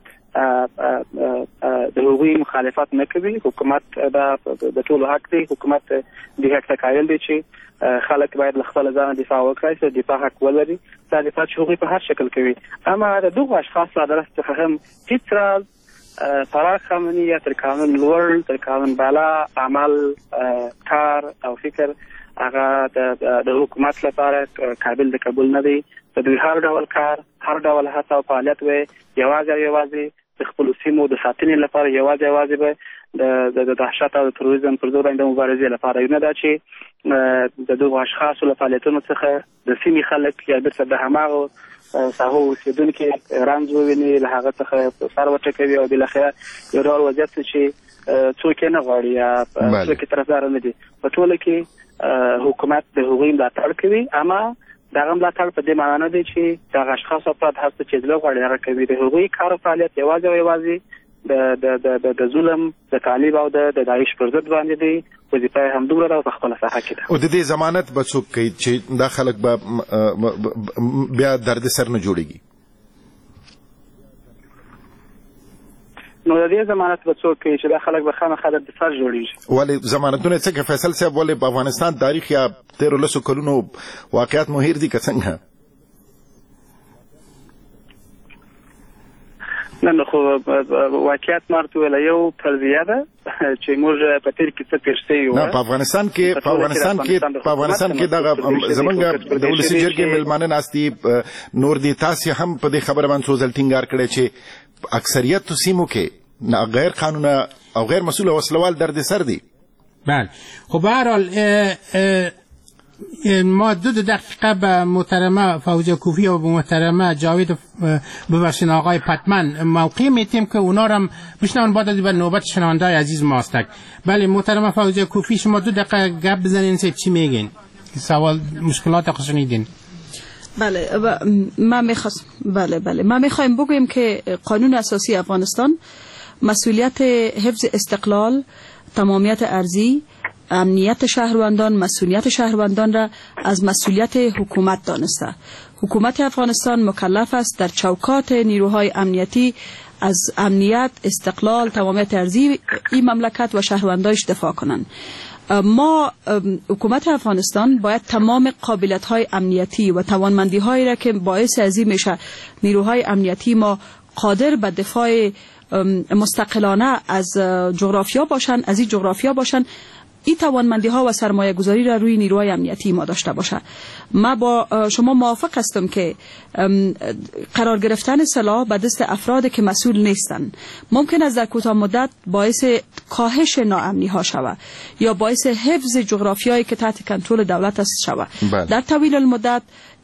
د هغوی مخالفت نه کوي. حکومت دا د ټولو حق دی حکومت دې حق ته قایل دی چې خلک باید له خپل ځانه دفاع وکړي چې دفاع حق ولري دا دفاع چې هغوی په هر شکل کوي اما د دغو اشخاصو له طرف څخه هم هېڅ راز پراخ امنیت تر قانون لوړ تر قانون بالا عمل کار او فکر هغه د حکومت لپاره قابل د قبول نه دی. د دوی هر ډول کار هر ډول هڅه او فعالیت وي یوازې او یوازې د خپلو سیمو د ساتنې لپاره یوازې یوازې به د دهشت او د تروریزم پر ضد د مبارزې لپاره نه دا چې د دغو اشخاصو له فعالیتونو څخه د سیمې خلک یا بیرته د هماغو ساحو اوسېدونکي رنځ وویني له هغه څخه سر وټکوي او بالاخره یو ډول وضعیت چې څوک یې نه غواړي یا څوک یې طرفدار نه دي په ټوله کې حکومت د هغوی ملاتړ کوي اما دغه ملاتړ په دې معنا نه دی چې دغه اشخاص افراد هر څه چې زړه غواړي هغه کوي. د هغوی کار او فعالیت یوازې او یوازې د د ظلم د طالب او د داعش پر ضد باندې دی وظیفه همدومره ده او په خپله ساحه کې ده او د دې ضمانت به څوک کوي چې دا خلک به بیا دردسر نه جوړېږي؟ نو د دې ضمانت به څوک کوي چې دا خلک به خامخا دردسر جوړېږي؟ ولې ضمانتونه څنګه فیصل صاحب ولې په افغانستان تاریخ یا تیرو لسو کلونو واقعیت مو هیر دي که څنګه؟ نه نو خو واقعیت مارته ویل یو فرضیه ده چې موږ په تیر کې څه تېر شوي وو. نه په افغانستان کې په افغانستان کې په افغانستان کې دغه زمونږ د ولسي جرګې مېلمانه ناست دي نور دي تاسې هم په دې خبره باندې څو ځل ټینګار کړی چې اکثریت سیمو کې غیر قانونه او غیر مسؤل وسلوال دردسر دي. بله خب به هر حال ما دو دقیقه به محترمه فوزیه کوفی و به محترمه جاوید ببخشین آقای پتمن موقع میتیم که اونا رو بشنون بعد از به نوبت شنونده عزیز ماستک. بله محترمه فوزیه کوفی شما دو دقیقه گپ بزنین سه چی میگین سوال مشکلات خشنیدین؟ بله ما میخواست بله بله ما میخوایم بگویم که قانون اساسی افغانستان مسئولیت حفظ استقلال، تمامیت ارضی، امنیت شهروندان، مسئولیت شهروندان را از مسئولیت حکومت دانسته. حکومت افغانستان مکلف است در چوکات نیروهای امنیتی از امنیت، استقلال، تمامیت ارضی این مملکت و شهروندانش دفاع کنند. ما حکومت افغانستان باید تمام قابلیت های امنیتی و توانمندی هایی را که باعث ازی میشه نیروهای امنیتی ما قادر به دفاع مستقلانه از جغرافیا باشن، از این جغرافیا باشن، این توانمندی ها و سرمایه گذاری را روی نیروهای امنیتی ما داشته باشه. ما با شما موافق هستم که قرار گرفتن سلاح به دست افراد که مسئول نیستن ممکن است در کوتاه مدت باعث کاهش ناامنی ها شود یا باعث حفظ جغرافیایی که تحت کنترل دولت است شود. در طویل المدت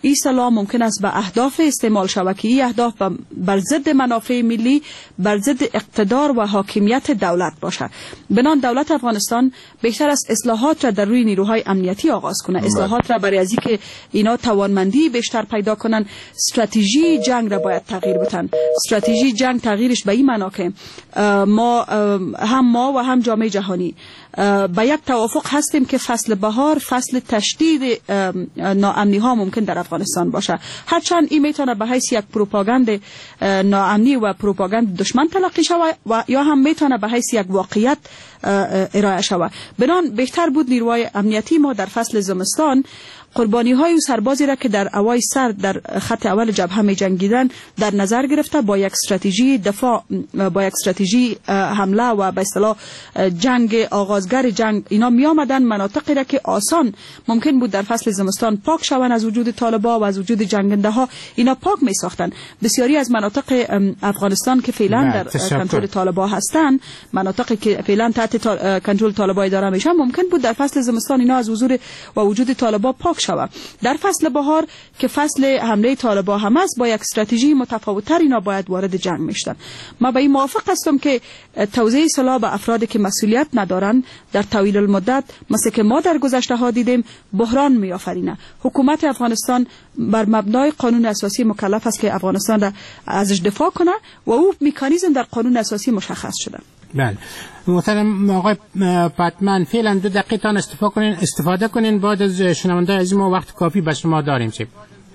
این سلاح ممکن است به اهداف استعمال شود که این اهداف بر ضد منافع ملی، بر ضد اقتدار و حاکمیت دولت باشد. بنان دولت افغانستان بهتر است اصلاحات را در روی نیروهای امنیتی آغاز کنه، اصلاحات را برای از اینکه اینا توانمندی بیشتر پیدا کنن، استراتژی جنگ را باید تغییر بدن. استراتژی جنگ تغییرش به این معنا که ما هم ما و هم جامعه جهانی با یک توافق هستیم که فصل بهار فصل تشدید ناامنی ها ممکن در افغانستان باشه. هرچند این میتونه به حیث یک پروپاگاند ناامنی و پروپاگاند دشمن تلقی شود و یا هم میتونه به حیث یک واقعیت ارائه شود. بنان بهتر بود نیروهای امنیتی ما در فصل زمستان قربانی های سربازی را که در اوای سر در خط اول جبهه می جنگیدن در نظر گرفته با یک استراتژی دفاع، با یک استراتژی حمله و به اصطلاح جنگ آغازگر جنگ اینا می آمدن مناطقی را که آسان ممکن بود در فصل زمستان پاک شوند از وجود طالبا و از وجود جنگنده ها، اینا پاک می ساختن. بسیاری از مناطق افغانستان که فعلا در کنترل طالبا هستند، مناطقی که فعلا تحت کنترل طالبا اداره میشن، ممکن بود در فصل زمستان اینا از حضور و وجود طالبا پاک شود. در فصل بهار که فصل حمله طالبا هم است با یک استراتژی متفاوت‌تر اینا باید وارد جنگ میشدن. ما با این موافق هستم که توزیع سلاح به افرادی که مسئولیت ندارند در طویل المدت مثل که ما در گذشته ها دیدیم بحران میآفرینه. حکومت افغانستان بر مبنای قانون اساسی مکلف است که افغانستان را ازش دفاع کنه و او مکانیزم در قانون اساسی مشخص شده. بله محترم آقای پتمن، فعلا دو دقیقه تان استفاده کنین استفاده کنین بعد از شنونده از ما وقت کافی به شما داریم. چه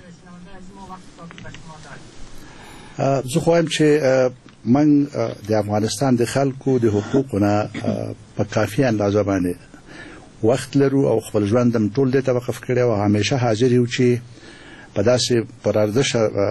زه خواهم چې من د افغانستان د خلکو د حقوقونه په کافي اندازه باندې وخت لرو او خپل ژوندم ټول د توقف کړی او همیشه حاضر یو چې په داسې پرارزش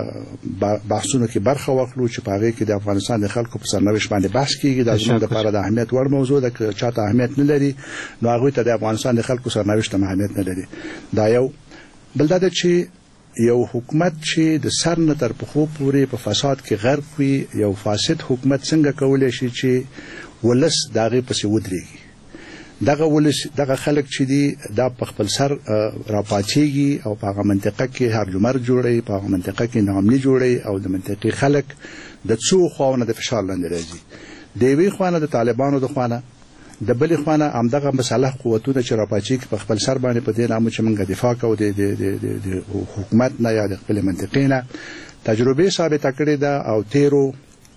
بحثونو کې برخه واخلو چې په هغې کې د افغانستان د خلکو په سرنوشت باندې بحث کېږي. دا زموږ دپاره د اهمیت وړ موضوع ده. که چاته اهمیت نه لري نو هغوی ته د افغانستان د خلکو سرنوشت هم اهمیت نه لري. دا یو. بل دا ده چې یو حکومت چې د سر نه تر پښو پورې په فساد کې غرق وي، یو فاسد حکومت څنګه کولی شي چې ولس د هغې پسې ودرېږي؟ دغه ولس دغه خلک چې دي دا په خپل سر راپاڅېږي او په هغه منطقه کې هرجمر جوړوي، په هغه منطقه کې ناامني جوړوي او د منطقې خلک د څو خواونه د فشار لاندې راځي. د یوې خوانه د طالبانو د خوانه، د بلې خوانه همدغه مسلح قوتونه چې راپاڅېږي په خپل سر باندې په دې نامه چې موږ دفاع کوو د حکومت نه یا د خپلې منطقې نه، تجربې ثابته کړې ده او تیرو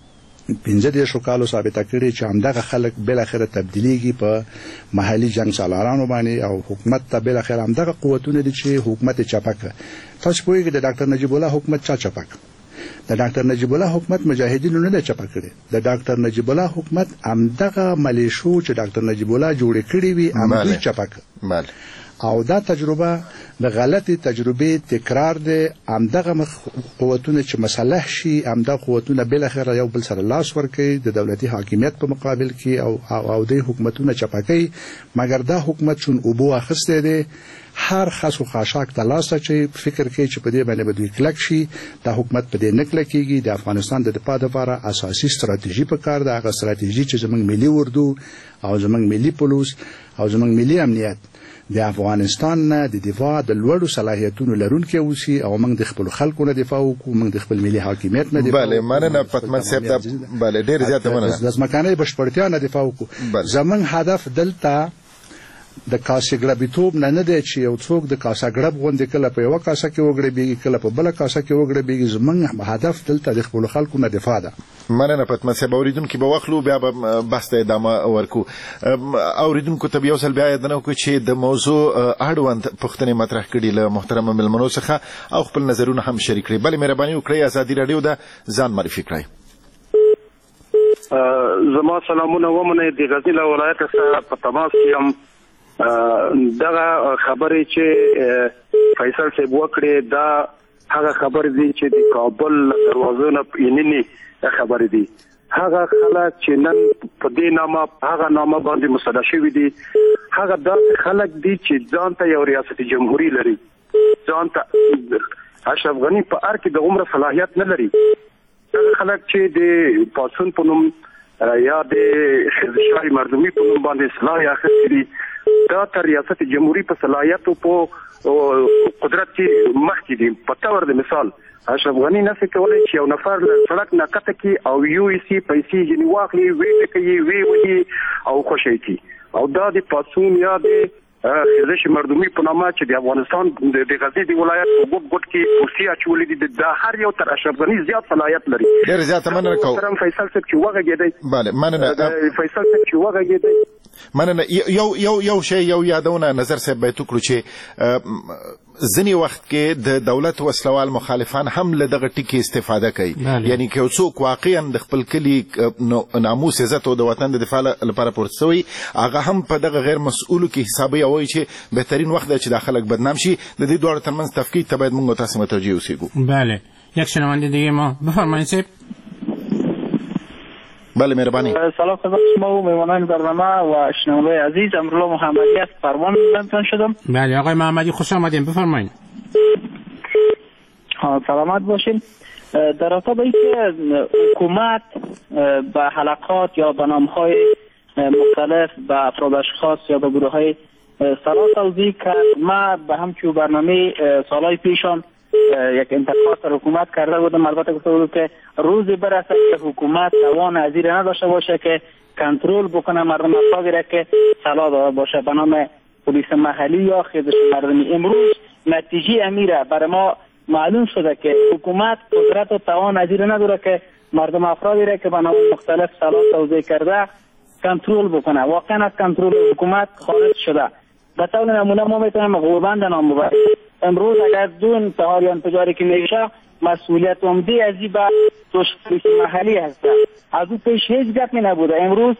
پنځه دېرشو کالو ثابته کړې چې همدغه خلک بالاخره تبدیلیږي په محلي جنګ سالارانو باندې او حکومت ته بالاخره همدغه قوتونه دي چې حکومت یې چپه کړه. تاسو پوهېږئ د ډاکټر نجیب الله حکومت چا چپه کړه؟ د ډاکټر نجیب الله حکومت مجاهدینو نه دی چپه کړی. د ډاکټر نجیب الله حکومت همدغه ملیشو چې ډاکټر نجیب الله جوړې کړې وي همدوی چپه کړه. او دا تجربه د غلطی تجربه تکرار ده. همدغه قوتونه چې مسلح شي همدغه قوتونه بالاخره یو بل سره لاس ورکوي د دولتي حاکمیت په مقابل کې او او د حکومتونه چپه کوي. مګر دا حکومت چون اوبو اخیستی دی، هر خس و خاشاک ته لاس اچوي، فکر کوي چې په دې باندې به دوی کلک شي. دا حکومت په دې نه کلکېږي. د افغانستان د دفاع دپاره اساسي ستراتیژي پکار ده. هغه ستراتیژي چې زموږ ملي اردو او زموږ ملي پولیس او زموږ ملي امنیت د افغانستان نه د دفاع د لوړو صلاحیتونو لرونکي اوسي او موږ د خپل خلکو نه دفاع وکړو، موږ د خپل ملي حاکمیت نه دفاع وکړو. بله مننه پتمن صاحب، دا بله ډېر زیاته مننه. د ځمکنۍ بشپړتیا نه دفاع وکړو. زموږ هدف دلته د کاسې ګړبېتوب نه نه دی چې یو څوک د کاسه ګړب غوندې کله په یوه کاسه کې وګړبېږي کله په بله کاسه کې وګړبېږي. زموږ هدف دلته د خپلو خلکو نه دفاع ده. مننه پتمن صاحب. اوریدونکي به واخلو بیا به بحث ته ادامه ورکو. اوریدونکو ته یو ځل بیا یادونه وکړو چې د موضوع اړوند پوښتنې مطرح کړي له محترمه مېلمنو څخه او خپل نظرونه هم شریک کړي. بلې مهرباني وکړئ ازادي راډیو ده ځان معرفي کړئ. زما سلامونه ومنئ. د غزني له ولایت څخه په تماس یم. دغه خبرې چې فیصل صاحب وکړې دا هغه خبرې دي چې د کابل دروازو نه پیننې خبرې دي. هغه خلک چې نن په دې نامه هغه نامه باندې مصدق شوي دي، هغه داسې خلک دي چې ځان ته یو ریاست جمهوریت لري، ځان ته اشرف غني په ار کې د عمر صلاحیت نه لري. هغه خلک چې د پاسون په نوم یا د شاهي مردمي په نوم باندې صلاح اخیستي دي، دا تر ریاست جمهوریت په صلاحیت او په قدرت کې مخکې دي. په تور د مثال اشرف غنی نفي کولای چې یو نفر سړک نه کته کی او یو ای سی پیسې جنی واخلي وی کوي وی وی او خوشی کی او دا د پاسون یا د خزش مردمی په نامه چې د افغانستان د غزنی د ولایت په ګوټ ګوټ کې کرسي اچولې دي د هر یو تر اشرف غنی زیات صلاحیت لري. ډېر زیات مننه کوم. محترم فیصل صاحب چې وغږېدی. bale مننه فیصل صاحب چې وغږېدی. مننه یو یو یو شی یو یادونه نظر صاحب به تو کړو چې ځنی وخت کې د دولت وسلوال مخالفان هم له دغه ټکی استفاده کوي. یعنی که څوک واقعا د خپل کلی ناموس عزت او د وطن د دفاع لپاره پورتسوي هغه هم په دغه غیر مسؤلو کې حسابي وایي چې بهترین وخت دی چې د خلک بدنام شي. د دې دوه ترمنځ تفکیک ته باید موږ تاسو متوجه اوسېږو. بله یک شنونده دیگه ما بفرمایید صاحب. بله مهربانی. سلام خدمت شما و میهمانان برنامه و شنونده عزیز. امروز محمدی از پروان تلفن شدم. بله آقای محمدی خوش آمدین بفرمایید. سلامت باشین. در رابطه با اینکه حکومت به حلقات یا به نام‌های مختلف به افراد اشخاص یا به گروه‌های سلا توزیع کرد، ما به همچون برنامه سالهای پیشان یک انتقاد در حکومت کرده بودم. البته گفته بودم که روزی برسه که حکومت توان ازیر نداشته باشه که کنترل بکنه مردم افرادی را که سلا داده باشه به نام پلیس محلی یا خیزش مردمی. امروز نتیجه امیره برای ما معلوم شده که حکومت قدرت و توان ازیر نداره که مردم افرادی را که به نام مختلف سلا توزیع کرده کنترل بکنه. واقعا از کنترل حکومت خارج شده. به طور نمونه ما میتونیم غوربند نام ببریم. امروز اگر دو انتحار یا انفجاری که میشه مسئولیت عمده از این به پلیس محلی هست. از اون پیش هیچ گپ می نبوده. امروز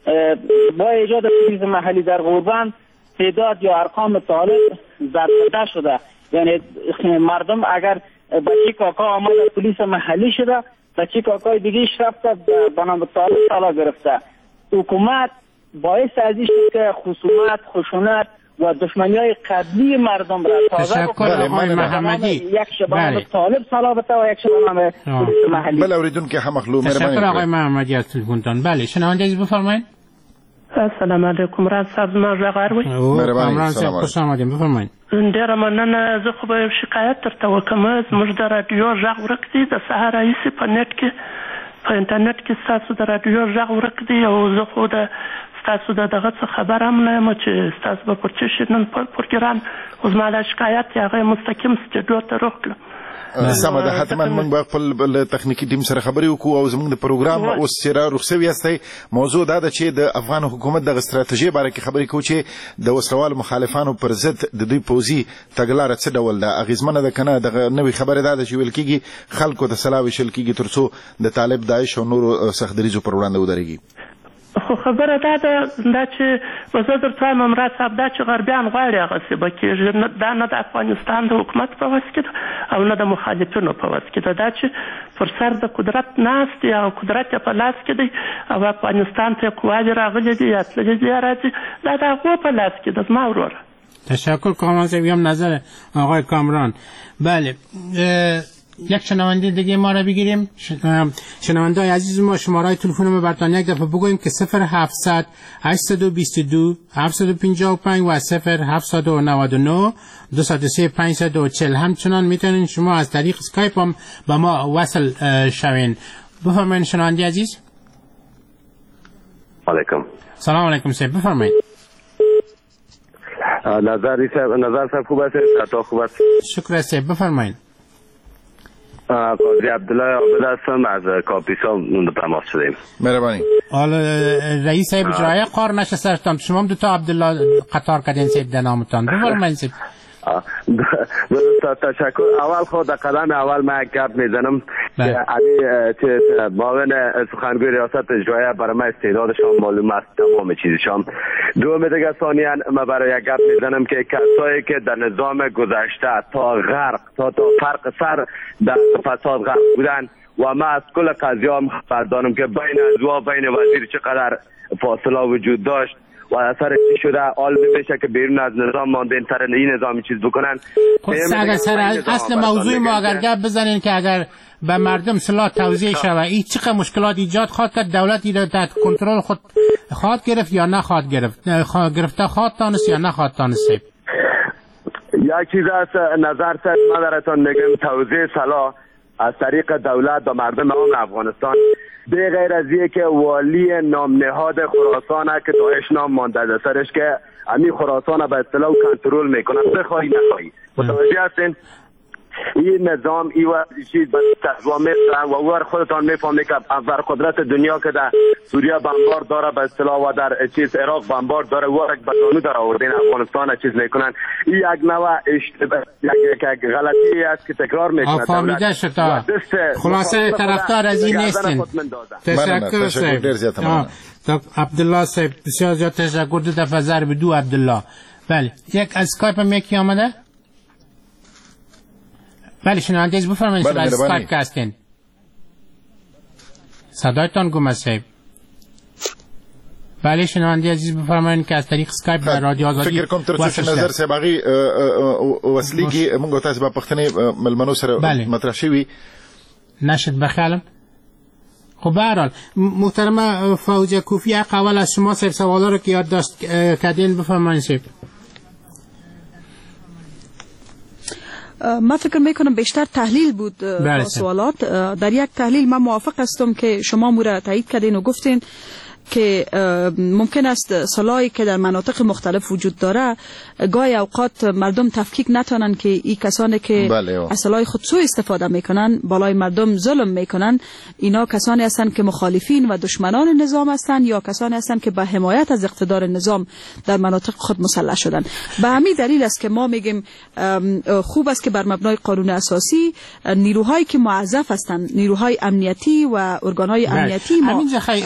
با ایجاد پلیس محلی در غوربند تعداد یا ارقام طالب ضرب شده. یعنی مردم اگر بچه کاکا آمد پلیس محلی شده بچه کاکای دیگه رفته به نام طالب سلا گرفته. حکومت باعث ازی شد که خصومت خشونت و دشمنی های قبلی مردم را تازه بکنه. محمدی یک شبانه طالب سلا بته و یک شبانه پلیس محلی. بله اوریدون که هم مخلوق مهربانی. تشکر آقای محمدی از تلفنتان. بله شنونده عزیز بفرمایید. السلام علیکم راز صاحب ما زغاروي. مهرباني صاحب خوش آمدین بفرمایید. ډیره مننه. زه خو به شکایت درته وکم. زموږ د رادیو غږ ورک دی د سهار راهیسې په نت کې په انټرنیټ کې ستاسو د رادیو غږ ورک دی او زه خو د ستاسو د دغه څه خبر هم نه یم چې ستاسو به پر څه شي نن پروګرام اوس ما د شکایت یا هغه مستقیم سټډیو ته روغلم. سمه ده حتما موږ به خپل تخنیکی ټیم سره خبرې وکړو او زموږ د پروګرام اوس چې را رخصوي یاستئ موضوع دا ده چې د افغان حکومت دغه ستراتیژي باره کې خبرې کوو چې د وسلوالو مخالفانو پر ضد د دوی پوځي تګلاره څه ډول ده اغېزمنه ده که نه. دغه نوې خبرې دا ده چې ویل کېږي خلکو ته سلا ویشل کېږي تر څو د طالب داعش او نورو سختدریځو پر وړاندې ودرېږي. خو خبره دا ده دا چې وزه درته وایم مراد صاحب دا چې غربیان غواړي هغسې به کېږي. دا نه د افغانستان د حکومت په وس کې ده او نه د مخالفینو په وس کې ده. دا چې پر سر د قدرت ناست دی او قدرت یې په لاس کې دی او افغانستان ته قواوې راغلي دي یا تللي دي یا راځي دا د هغو په لاس کې ده. زما وروره تشکر کامران صاحب. هم نظر آقای کامران. بله یک شنونده دیگه ما را بگیریم. شنونده های عزیز ما شماره های تلفن ما براتون یک دفعه بگویم که صفر هفتصد هشتصد و بیست و دو هفتصد و پنجاه و پنج و صفر هفتصد و نود و نه دویست و سه پانصد و چهل. همچنان میتونین شما از طریق اسکایپ هم با ما وصل شوین. بفرمایید شنونده عزیز. علیکم. سلام علیکم صاحب بفرمایید. نظر صاحب نظر صاحب خوب است؟ عطا خوب است؟ شکر صاحب بفرمایید. قاضی عبدالله عابد هستم از کاپیسا تماس شدیم. مهربانی. حالا رئیس صاحب اجرایی قار نشستم شما هم دو تا عبدالله قطار کردین صاحب در نامتان. بفرمایید صاحب. تشکر. اول خود قدم اول من گپ میزنم که علی معاون سخنگوی ریاست اجرایی برای من استعدادشان معلوم است تمام چیزشان. دوم دیگه ثانیاً من برای یک گپ میزنم که کسایی که در نظام گذشته تا غرق تا تا فرق سر در فساد غرق بودن و من از کل قضیه هم خبر دارم که بین از و بین وزیر چقدر فاصله وجود داشت و اثر چی شده حال میشه که بیرون از نظام مانده این تر این نظامی چیز بکنن. اگر سر اصل موضوع ما اگر گپ بزنین که اگر به مردم سلاح توزیع شود این چقدر مشکلات ایجاد خواهد کرد، دولت این تحت کنترل خود خواهد گرفت یا نخواهد گرفت، گرفته خواهد تانست یا نخواهد تانست؟ یک چیز از نظر سر من درتان میگم توزیع سلاح از طریق دولت و مردم عام افغانستان به غیر از که والی نام نهاد خراسان که داعش نام مانده در سرش که همین خراسان به اصطلاح کنترل میکنه بخواهی نخواهی. متوجه هستین؟ این نظام ای و چیز به تقوا میفته و ور خودتان میفهمید که ابر قدرت دنیا که در سوریه بمبار داره به اصطلاح و در چیز عراق بمبار داره ور یک بدانو در آوردین افغانستان چیز میکنن. این یک نوع اشتباه یک غلطی است که تکرار میکنه. فهمیده شد. خلاصه طرفدار از این نیستین. تشکر صاحب. عبدالله صاحب بسیار زیاد تشکر. دو دفعه ضرب دو عبدالله. بله یک از اسکایپ هم یکی آمده. بله شنونده از بفرمایید از اسکایپ که هستین. صدایتان گم است صاحب. بله شنونده عزیز بفرمایید که از طریق اسکایپ در رادیو آزادی فکر کوم تر څه نظر صاحب هغه وسلیږي موږ تاسو په پښتني ملمنو سره مطرح شوی نشد بخیالم. خب به هر حال محترم فوزیه کوفی اول از شما صاحب سوالا رو که یادداشت کردین بفرمایید صاحب. من فکر میکنم بیشتر تحلیل بود با سوالات. در یک تحلیل من موافق هستم که شما مورا تایید کردین و گفتین که ممکن است سلاحی که در مناطق مختلف وجود داره گاهی اوقات مردم تفکیک نتونن که این کسانی که از سلاح خود سوء استفاده میکنن بالای مردم ظلم میکنن اینا کسانی هستن که مخالفین و دشمنان نظام هستن یا کسانی هستن که به حمایت از اقتدار نظام در مناطق خود مسلح شدن. به همین دلیل است که ما میگیم خوب است که بر مبنای قانون اساسی نیروهایی که موظف هستند نیروهای امنیتی و ارگانهای امنیتی ما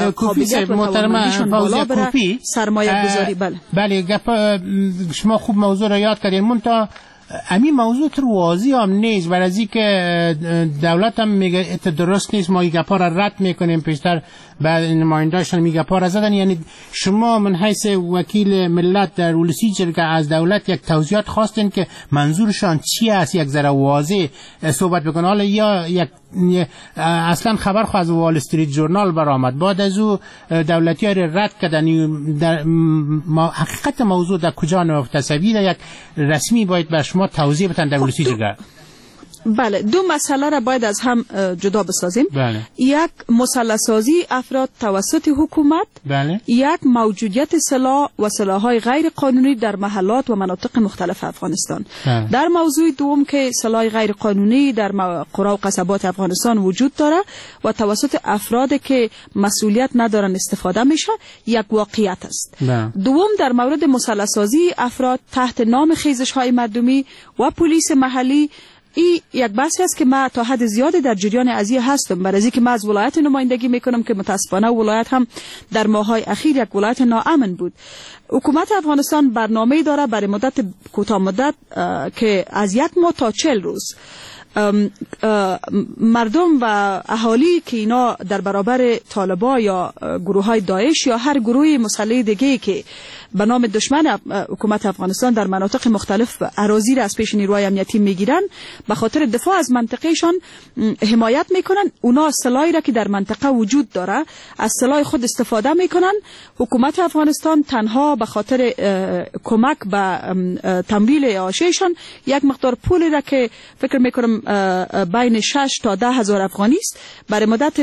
محترم فوزیه کوفی سرمایه گذاری. بله بله گپ شما خوب موضوع را یاد کردین. منتها همین موضوع تر واضح هم نیست برای از اینکه دولت هم میگه درست نیست ما این گپا را رد میکنیم پیشتر بعد نماینده‌شان میگه گپا را زدن. یعنی شما من حیث وکیل ملت در ولسی جرگه از دولت یک توضیحات خواستین که منظورشان چی است یک ذره واضح صحبت بکنن. حالا یا یک اصلا خبر خو از وال استریت جورنال برآمد بعد از او دولتی‌ها رد کردن. در ما حقیقت موضوع در کجا نهفته تصویر یک رسمی باید بر شما توضیح بدن در ولسی جرگه. بله دو مسئله را باید از هم جدا بسازیم. بله. یک مسلح سازی افراد توسط حکومت. بله. یک موجودیت سلاح و سلاح‌های غیر قانونی در محلات و مناطق مختلف افغانستان. بله. در موضوع دوم که سلاح غیر قانونی در قرا و قصبات افغانستان وجود داره و توسط افرادی که مسئولیت ندارن استفاده میشه یک واقعیت است. بله. دوم در مورد مسلح سازی افراد تحت نام خیزش‌های مردمی و پلیس محلی این یک بحثی است که من تا حد زیادی در جریان ازی هستم برای اینکه من از ولایت نمایندگی میکنم که متاسفانه ولایت هم در ماه‌های اخیر یک ولایت ناامن بود. حکومت افغانستان برنامه‌ای داره برای مدت کوتاه مدت که از یک ماه تا چهل روز ام ام مردم و اهالی که اینا در برابر طالبان یا گروه های داعش یا هر گروه مسلح دیگه که به نام دشمن حکومت افغانستان در مناطق مختلف اراضی را از پیش نیروهای امنیتی میگیرن به خاطر دفاع از منطقهشان حمایت میکنن. اونا سلاحی را که در منطقه وجود داره از سلاح خود استفاده میکنن. حکومت افغانستان تنها به خاطر کمک به تمویل عاشیشان یک مقدار پولی را که فکر میکنم بین شش تا ده هزار افغانی است برای مدت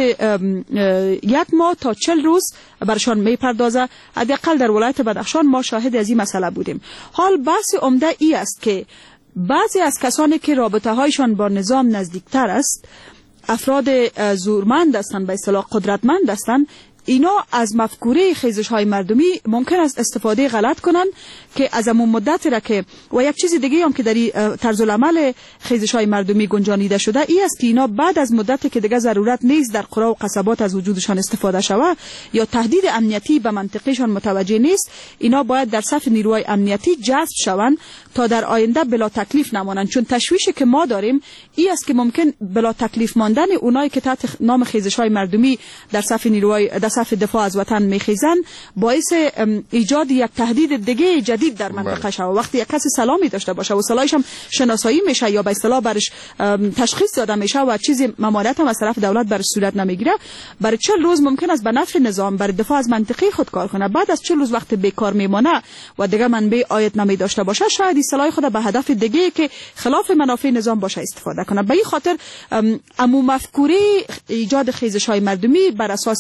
یک ماه تا چل روز برشان میپردازه. حداقل در ولایت بدخشان ما شاهد از این مسئله بودیم. حال بحث عمده ای است که بعضی از کسانی که رابطه هایشان با نظام نزدیکتر است افراد زورمند هستند به اصطلاح قدرتمند هستند اینا از مفکوره خیزش های مردمی ممکن است استفاده غلط کنن که از همون مدت را که و یک چیز دیگه هم که در طرز العمل خیزش های مردمی گنجانیده شده ای است که اینا بعد از مدتی که دیگه ضرورت نیست در قرا و قصبات از وجودشان استفاده شود یا تهدید امنیتی به منطقهشان متوجه نیست اینا باید در صف نیروهای امنیتی جذب شوند تا در آینده بلا تکلیف نمانند. چون تشویشی که ما داریم این است که ممکن بلا تکلیف ماندن اونایی که تحت نام خیزش های مردمی در صف نیروهای در صف دفاع از وطن میخیزن باعث ایجاد یک تهدید دیگه جدید در منطقه شود. وقتی یک کس سلامی داشته باشه و سلاحش هم شناسایی میشه یا به اصطلاح برش تشخیص داده میشه و چیزی ممانعت هم از طرف دولت برش صورت نمیگیره، برای چهل روز ممکن است به نفع نظام برای دفاع از منطقه خود کار کنه. بعد از چهل روز وقت بیکار میمانه و دیگه منبع عاید نمی داشته باشه، شاید سلاح خود به هدف دیگه که خلاف منافع نظام باشه استفاده کنه. به این خاطر امو مفکوره ایجاد خیزش‌های مردمی بر اساس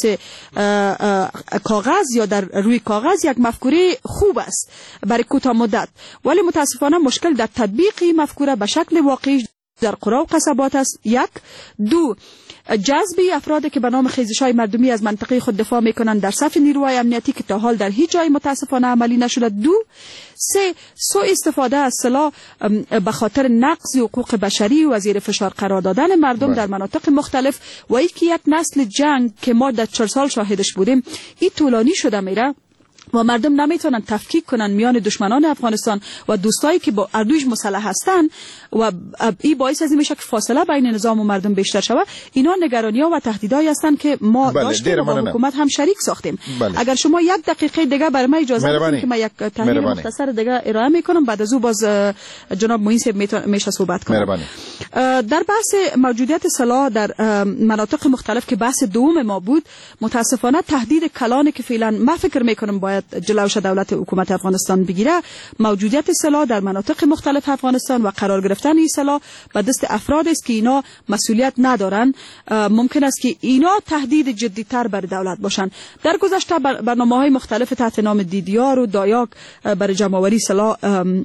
کاغذ یا در روی کاغذ یک مفکوره خوب است برای کوتاه مدت، ولی متاسفانه مشکل در تطبیق این مفکوره به شکل واقعی در قرى و قصبات است. یک. دو، جذب افرادی که به نام خیزش‌های مردمی از منطقه خود دفاع میکنند در صف نیروهای امنیتی که تا حال در هیچ جای متاسفانه عملی نشده. دو، سه، سوء استفاده از سلاح به خاطر نقض حقوق بشری و زیر فشار قرار دادن مردم در مناطق مختلف و اینکه یک نسل جنگ که ما در چهل سال شاهدش بودیم این طولانی شده میره و مردم نمیتونن تفکیک کنن میان دشمنان افغانستان و دوستایی که با اردویش مسلح هستن و این باعث از این میشه که فاصله بین نظام و مردم بیشتر شود. اینا نگرانی‌ها و تهدیدایی هستند که ما بله، داشتیم و با حکومت هم شریک ساختیم. بله. اگر شما یک دقیقه دیگه برای من اجازه بدید که من یک تحلیل مختصر دیگه ارائه میکنم، بعد از او باز جناب معین صاحب میشه صحبت کنم. در بحث موجودیت سلاح در مناطق مختلف که بحث دوم ما بود، متاسفانه تهدید کلانی که فعلا ما فکر میکنم باید جلوش دولت حکومت افغانستان بگیره، موجودیت سلاح در مناطق مختلف افغانستان و قرار گرفتن این سلاح به دست افراد است که اینا مسئولیت ندارن. ممکن است که اینا تهدید جدی‌تر بر دولت باشن. در گذشته برنامه‌های مختلف تحت نام دیدیار و دایاک برای جمع‌آوری سلاح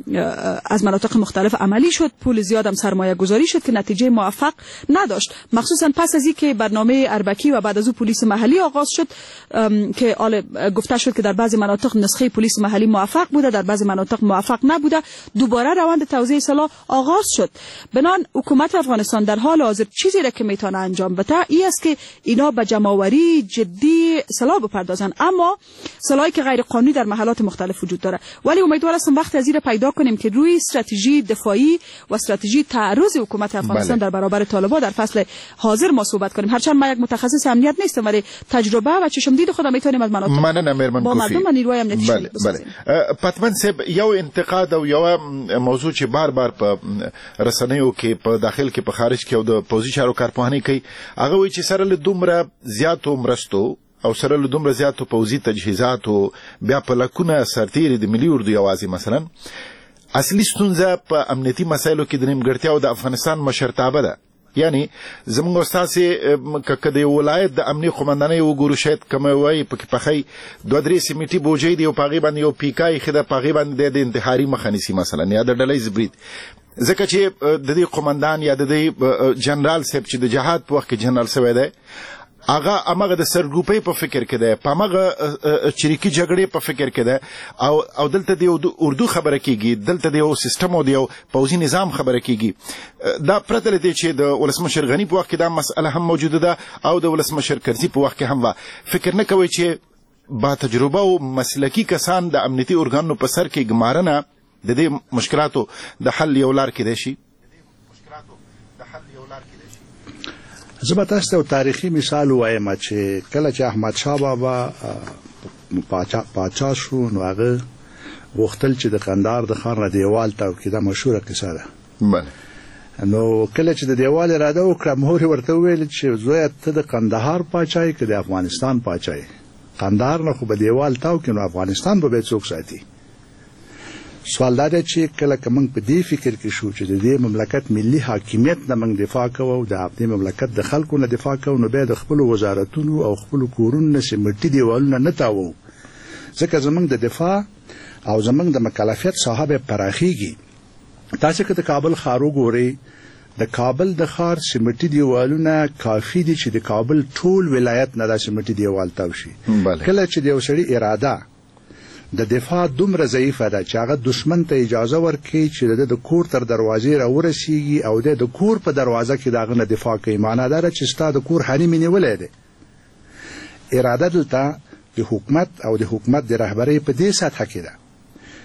از مناطق مختلف عملی شد، پول زیاد هم سرمایه گذاری شد که نتیجه موفق نداشت، مخصوصا پس از اینکه برنامه اربکی و بعد از او پلیس محلی آغاز شد که آل گفته شد که در بعضی مناطق نسخه پلیس محلی موفق بوده، در بعضی مناطق موفق نبوده. دوباره روند توزیع سلاح آغاز شد. بنان حکومت افغانستان در حال حاضر چیزی را که میتونه انجام بده این است که اینا به جمع‌آوری جدی سلاح بپردازن، اما سلاحی که غیر قانونی در محلات مختلف وجود داره. ولی امیدوار هستم وقت از این پیدا کنیم که روی استراتژی دفاعی و استراتژی تعرض حکومت افغانستان بله. در برابر طالبان در فصل حاضر ما صحبت کنیم. هرچند من یک متخصص امنیت نیستم، ولی تجربه و چشم دید خودم میتونیم از مناطق با مردم و نیروهای امنیتی بله بله. پتمن صاحب یو انتقاد او یو موضوع چې بار بار په رسنیو کې په داخل کې په خارج کې او د پوزي چارو کارپوهاني کوي، هغه وایي چې سره له دومره زیاتو مرستو او سره له دومره زیاتو پوزي تجهیزاتو بیا په لکونه سرتیري د ملي اردو یوازې مثلا اصلي ستونزه په امنیتي مسایلو کې د نیمګړتیاو د افغانستان مشرتابه ده. یعنی زمونږ استاسې که د ولایت د امني قومندانۍ وګورو شاید کومه وایي پکې پخی دوه درې سیمټي بوجۍ دی او په هغې باندې یو پیکا ایښې ده، په هغې باندې د انتحاري مخه نیسي مثلا یا د ډلیز برید، ځکه چې د دې قومندان یا د دې جنرال صاحب چې د جهاد په وخت کې جنرال سوی دی هغه همغه د سرګروپۍ په فکر کې دی، په همغه چریکي جګړې په فکر کې دی او او دلته د اردو خبره کېږي، دلته د یو سیستم او د یو پوځي نظام خبره کېږي. دا پرته له دې چې د ولسمشر غني په وخت کې دا مسئله هم موجوده ده او د ولسمشر کرزي په وخت کې هم وه، فکر نه کوئ چې با تجربه او مسلکي کسان د امنیتي ارګانونو په سر کې ګمارنه د دې مشکلاتو د حل یو لار کېدای شي؟ زه به تاسو ته یو تاریخي مثال ووایم چې کله چې احمدشاه بابا پاچا شو نو هغه غوښتل چې د قندهار د ښار نه دیوال تاو کړي، دا مشهوره کیسه ده. نو کله چې د دیوال اراده وکړه مور ورته وویل چې زویه ته د قندهار پاچا یې که د افغانستان پاچا یې؟ قندهار نه خو به دیوال تاو کړي نو افغانستان به بیا څوک ساتي؟ سوال دا دی چې کله که موږ په دې فکر کې شو چې د دې مملکت ملي حاکمیت نه موږ دفاع کوو او د دې مملکت د خلکو نه دفاع کوو، نو بیا د خپلو وزارتونو او خپلو کورونو نه سیمټي دیوالونه نه تاوو، ځکه زموږ د دفاع او زموږ د مکلفیت ساحه به پراخیږي. تاسو که د کابل ښار وګورئ، د کابل د ښار سیمټي دیوالونه کافي دي چې د کابل ټول ولایت نه دا سیمټي دیوال تاو شي. کله چې د یو سړي اراده د دفاع دومره ضعیفه ده چې هغه دشمن ته اجازه ورکړي چې د کور تر دروازې راورسیږي او د کور په دروازه کې دغه نه دفاع کوي، معنی دا ده چې ستا د کور حریم نیولې ده. اراده دلته د حکومت او د حکومت د رهبرۍ په دې سطح کې ده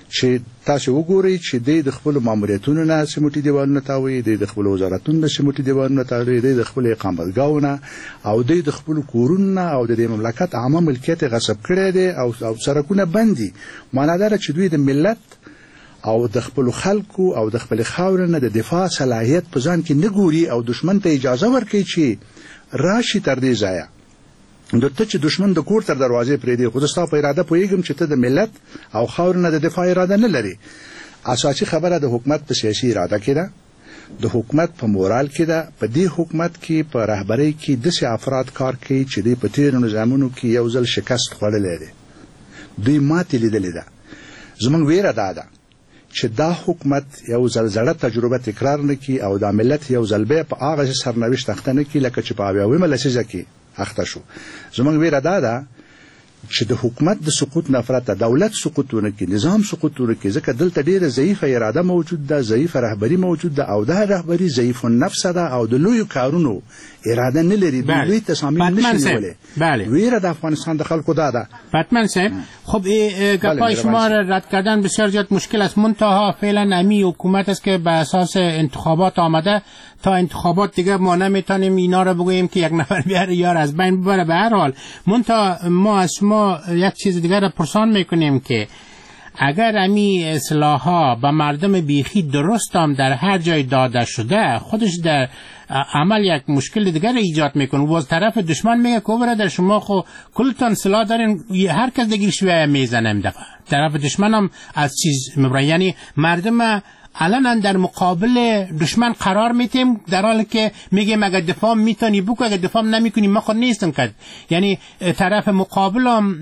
چې تاسو وګورئ چې د خپل ماموریتونو نه سموټي دیوالونه تاوي د خپل وزارتونو نه سموټي دیوالونه تاوي د خپل اقامتګاونه او د خپل کورونه او د مملکت عامه ملکیت غصب کړي دي او او سرکونه بندي معنی دا چې دوی د ملت او د خپل خلکو او د خپل خاور نه د دفاع صلاحیت په ځان کې نه ګوري او دشمن ته اجازه ورکړي چې راشي تر دې ځایه دته چې دشمن د کور تر دروازې پرې دی خو زستا په اراده پویګم چې ته د ملت او خاور نه د دفاع اراده نه لري اساسي خبره د حکومت په سیاسي اراده کې ده د حکومت په مورال کې ده په دې حکومت کې په رهبری کې د سي افراد کار کوي چې د پتیر نظامونو کې یو ځل شکست خوړلې دي دوی ماتې لیدلې ده زمونږ ویره ده ده چې دا حکومت یو زلزله تجربه تکرار نکړي او د ملت یو ځل په هغه سرنوشت اخته نکړي لکه چې په اویاومه لسیزه کې اخته شو زمونږ ویره دا ده چې د حکومت د سقوط نفرت دولت سقوطونه کې نظام سقوطونه کې ځکه دلته ډیره ضعیفه اراده موجود ده ضعیفه رهبری موجود ده او دا رهبری ضعیف النفس ده او د لوی کارونو اراده نه لري د لوی تصامیم نشي نیولای بله ویره د افغانستان د خلکو دا ده باتمن صاحب خب گپای شما را رد کردن بسیار زیاد مشکل است منتها فعلا امی حکومت است که به اساس انتخابات آمده تا انتخابات دیگه ما نمیتونیم اینا رو بگوییم که یک نفر بیاره یار از بین ببره به هر حال منتها ما از شما یک چیز دیگر رو پرسان میکنیم که اگر امی اصلاحا به مردم بیخی درست هم در هر جای داده شده خودش در عمل یک مشکل دیگر ایجاد میکنه و از طرف دشمن میگه که در شما خو کلتان سلاح دارین هر کس دیگه شویه میزنه دفعه طرف دشمن هم از چیز میبره یعنی مردم الان در مقابل دشمن قرار میتیم در حالی که میگیم اگر دفاع میتونی بکو اگر دفاع نمیکنی ما خود نیستم کرد یعنی طرف مقابل هم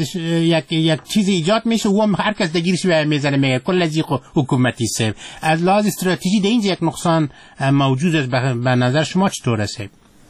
یک یک چیز ایجاد میشه و هم هر کس دگیرش میزنه میگه کل از حکومتی سه از لحاظ استراتژی در اینجا یک نقصان موجود است به نظر شما چطور است؟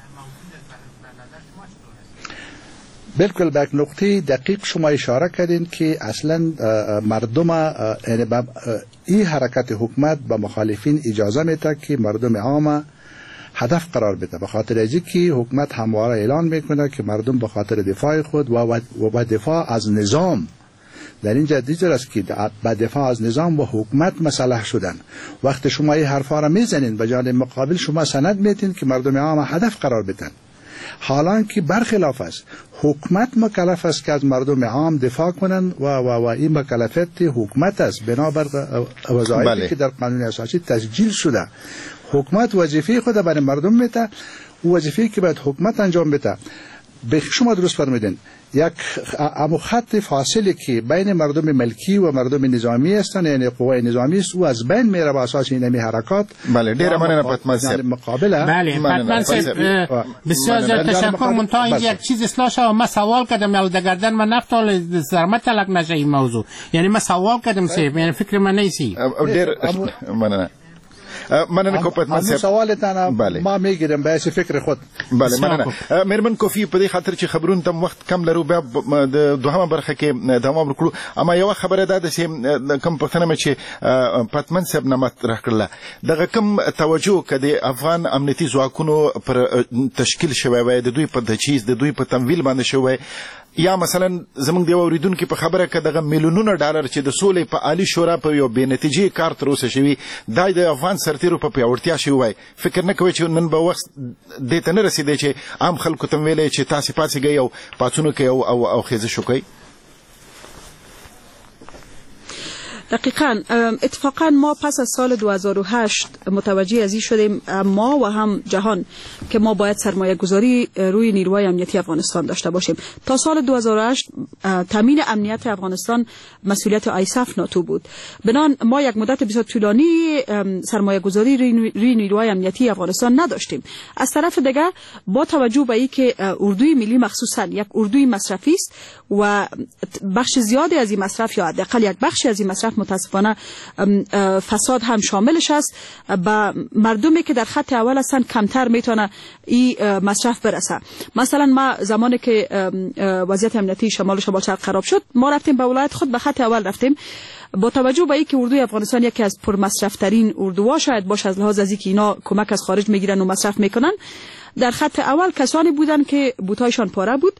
بالکل به نقطه دقیق شما اشاره کردین که اصلا مردم این حرکت حکومت به مخالفین اجازه میده که مردم عام هدف قرار بده به خاطر اینکه که حکومت همواره اعلان میکنه که مردم به خاطر دفاع خود و و دفاع از نظام در اینجا دیگر است که به دفاع از نظام و حکومت مسلح شدن وقتی شما این حرفا را میزنین به جانب مقابل شما سند میتین که مردم عام هدف قرار بدن حالان که برخلاف است حکومت مکلف است که از مردم عام دفاع کنند و و و این مکلفیت حکومت است بنابر وظایفی بله. که در قانون اساسی تسجیل شده حکومت وظیفه خود برای مردم میده و وظیفه‌ای که باید حکومت انجام بده به شما درست فرمودین یک امو خط فاصله که بین مردم ملکی و مردم نظامی هستند یعنی قوای نظامی است و از بین میره به اساس این می حرکات بله ډیر مننه پتمن صاحب مقابله بله پتمن صاحب بسیار زیاد تشکر منتها یک چیز اصلاح شد ما سوال کردم یال دگردن من نفتال زحمت تلک نشه این موضوع یعنی ما سوال کردم صاحب یعنی فکر من نیسی ډیر مننه مننه کو پتمن صاحب سوالتان ما میگیرم به فکر خود بله مننه مېرمن کوفی په دې خاطر چې خبرون تم وخت کم لرو بیا د دوهمه برخه کې دوام وکړو اما یو خبره ده چې کم پښتنه چې پتمن صاحب نه مطرح کړله دغه کم توجه کړي افغان امنیتي ځواکونو پر تشکیل شوی وای د دوی په تجهیز د دوی په تمویل باندې شوی یا مثلا زمونږ دی اوریدونکو په خبره کې دغه میلیونونو ډالر چې د سولې په عالی شورا په یو بې نتیجې کار تر اوسه شوی دا د افغان سرتیرو په پیاوړتیا شوی وای فکر نه کوي چې نن به وخت دې ته نه رسیدي چې عام خلکو ته ویلې چې تاسو پاتېږئ او پاتونو کې او او او خېزه شوکئ دقیقاً اتفاقا ما پس از سال دو هزار و هشت متوجه از این شدیم ما و هم جهان که ما باید سرمایه گذاری روی نیروهای امنیتی افغانستان داشته باشیم تا سال دو هزار و هشت تامین امنیت افغانستان مسئولیت آیساف ناتو بود بنان ما یک مدت بسیار طولانی سرمایه گذاری روی نیروهای امنیتی افغانستان نداشتیم از طرف دیگه با توجه به اینکه اردوی ملی مخصوصا یک اردوی مصرفی است و بخش زیادی از این مصرف یا حداقل یک بخشی از این مصرف متاسفانه فساد هم شاملش است با مردمی که در خط اول هستند کمتر میتونه این مصرف برسه مثلا ما زمانی که وضعیت امنیتی شمال و شمال شرق خراب شد ما رفتیم به ولایت خود به خط اول رفتیم با توجه به اینکه اردوی افغانستان یکی از پرمصرف‌ترین اردوها شاید باشه از لحاظ از اینکه اینا کمک از خارج میگیرن و مصرف میکنن در خط اول کسانی بودن که بوتایشان پاره بود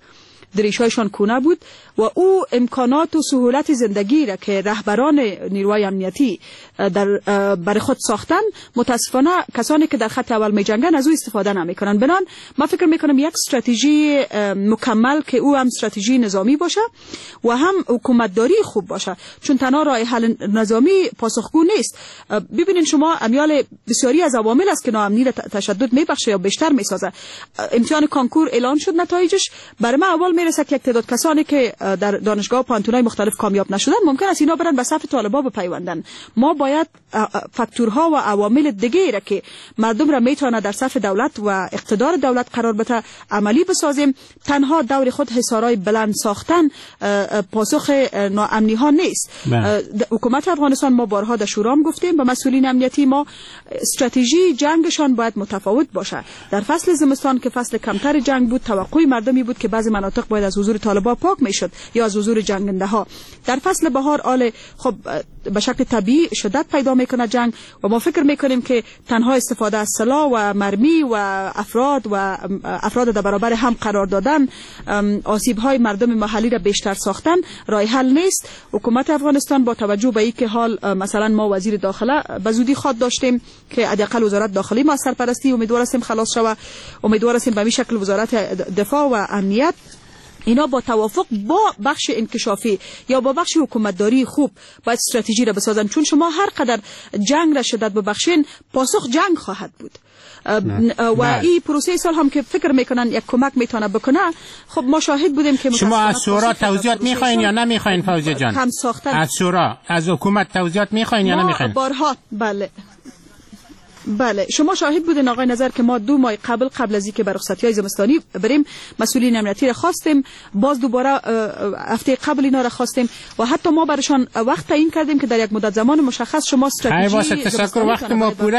دریشایشان کونه بود و او امکانات و سهولت زندگی را که رهبران نیروهای امنیتی در برای خود ساختن، متاسفانه کسانی که در خط اول می جنگن از او استفاده نمی کنن. بنان من فکر می کنم یک استراتژی مکمل که او هم استراتژی نظامی باشه و هم حکومتداری خوب باشه، چون تنها راه حل نظامی پاسخگو نیست. ببینید شما امیال بسیاری از عوامل است که ناامنی را تشدد میبخشه یا بیشتر میسازه. امتحان کانکور اعلان شد، نتایجش برای من اول میرسه که یک تعداد کسانی که در دانشگاه و پانتونای مختلف کامیاب نشدن ممکن است اینا برن به صف طالبا بپیوندن. ما باید فاکتورها و عوامل دیگه را که مردم را میتونه در صف دولت و اقتدار دولت قرار بده عملی بسازیم. تنها دور خود حصارهای بلند ساختن پاسخ ناامنی ها نیست. حکومت افغانستان، ما بارها در شورام گفتیم به مسئولین امنیتی، ما استراتژی جنگشان باید متفاوت باشه. در فصل زمستان که فصل کمتر جنگ بود، توقع مردمی بود که بعضی مناطق باید از حضور طالبان پاک میشد یا از حضور جنگنده ها. در فصل بهار آل خب به شکل طبیعی شدت پیدا میکنه جنگ و ما فکر میکنیم که تنها استفاده از سلاح و مرمی و افراد و افراد در برابر هم قرار دادن، آسیب های مردم محلی را بیشتر ساختن راه حل نیست. حکومت افغانستان با توجه به اینکه حال مثلا ما وزیر داخله به زودی خواد داشتیم که حداقل وزارت داخلی ما سرپرستی، امیدوار هستیم خلاص شوه، امیدوار هستیم به این شکل وزارت دفاع و امنیت اینا با توافق با بخش انکشافی یا با بخش حکومتداری خوب باید استراتژی را بسازن، چون شما هر قدر جنگ را شدت ببخشین پاسخ جنگ خواهد بود. و این پروسه سال هم که فکر میکنن یک کمک میتونه بکنه، خب ما شاهد بودیم که شما از شورا توضیحات میخواین یا نمیخواین فوزیه جان؟ هم ساختن از شورا از حکومت توضیحات میخواین یا نمیخواین؟ بارها بله بله شما شاهد بودین آقای نظر که ما دو ماه قبل قبل از اینکه به رخصتی‌های زمستانی بریم مسئولین امنیتی را خواستیم، باز دوباره هفته قبل اینا را خواستیم و حتی ما برشان وقت تعیین کردیم که در یک مدت زمان مشخص شما استراتژی واسه تشکر وقت ما پوره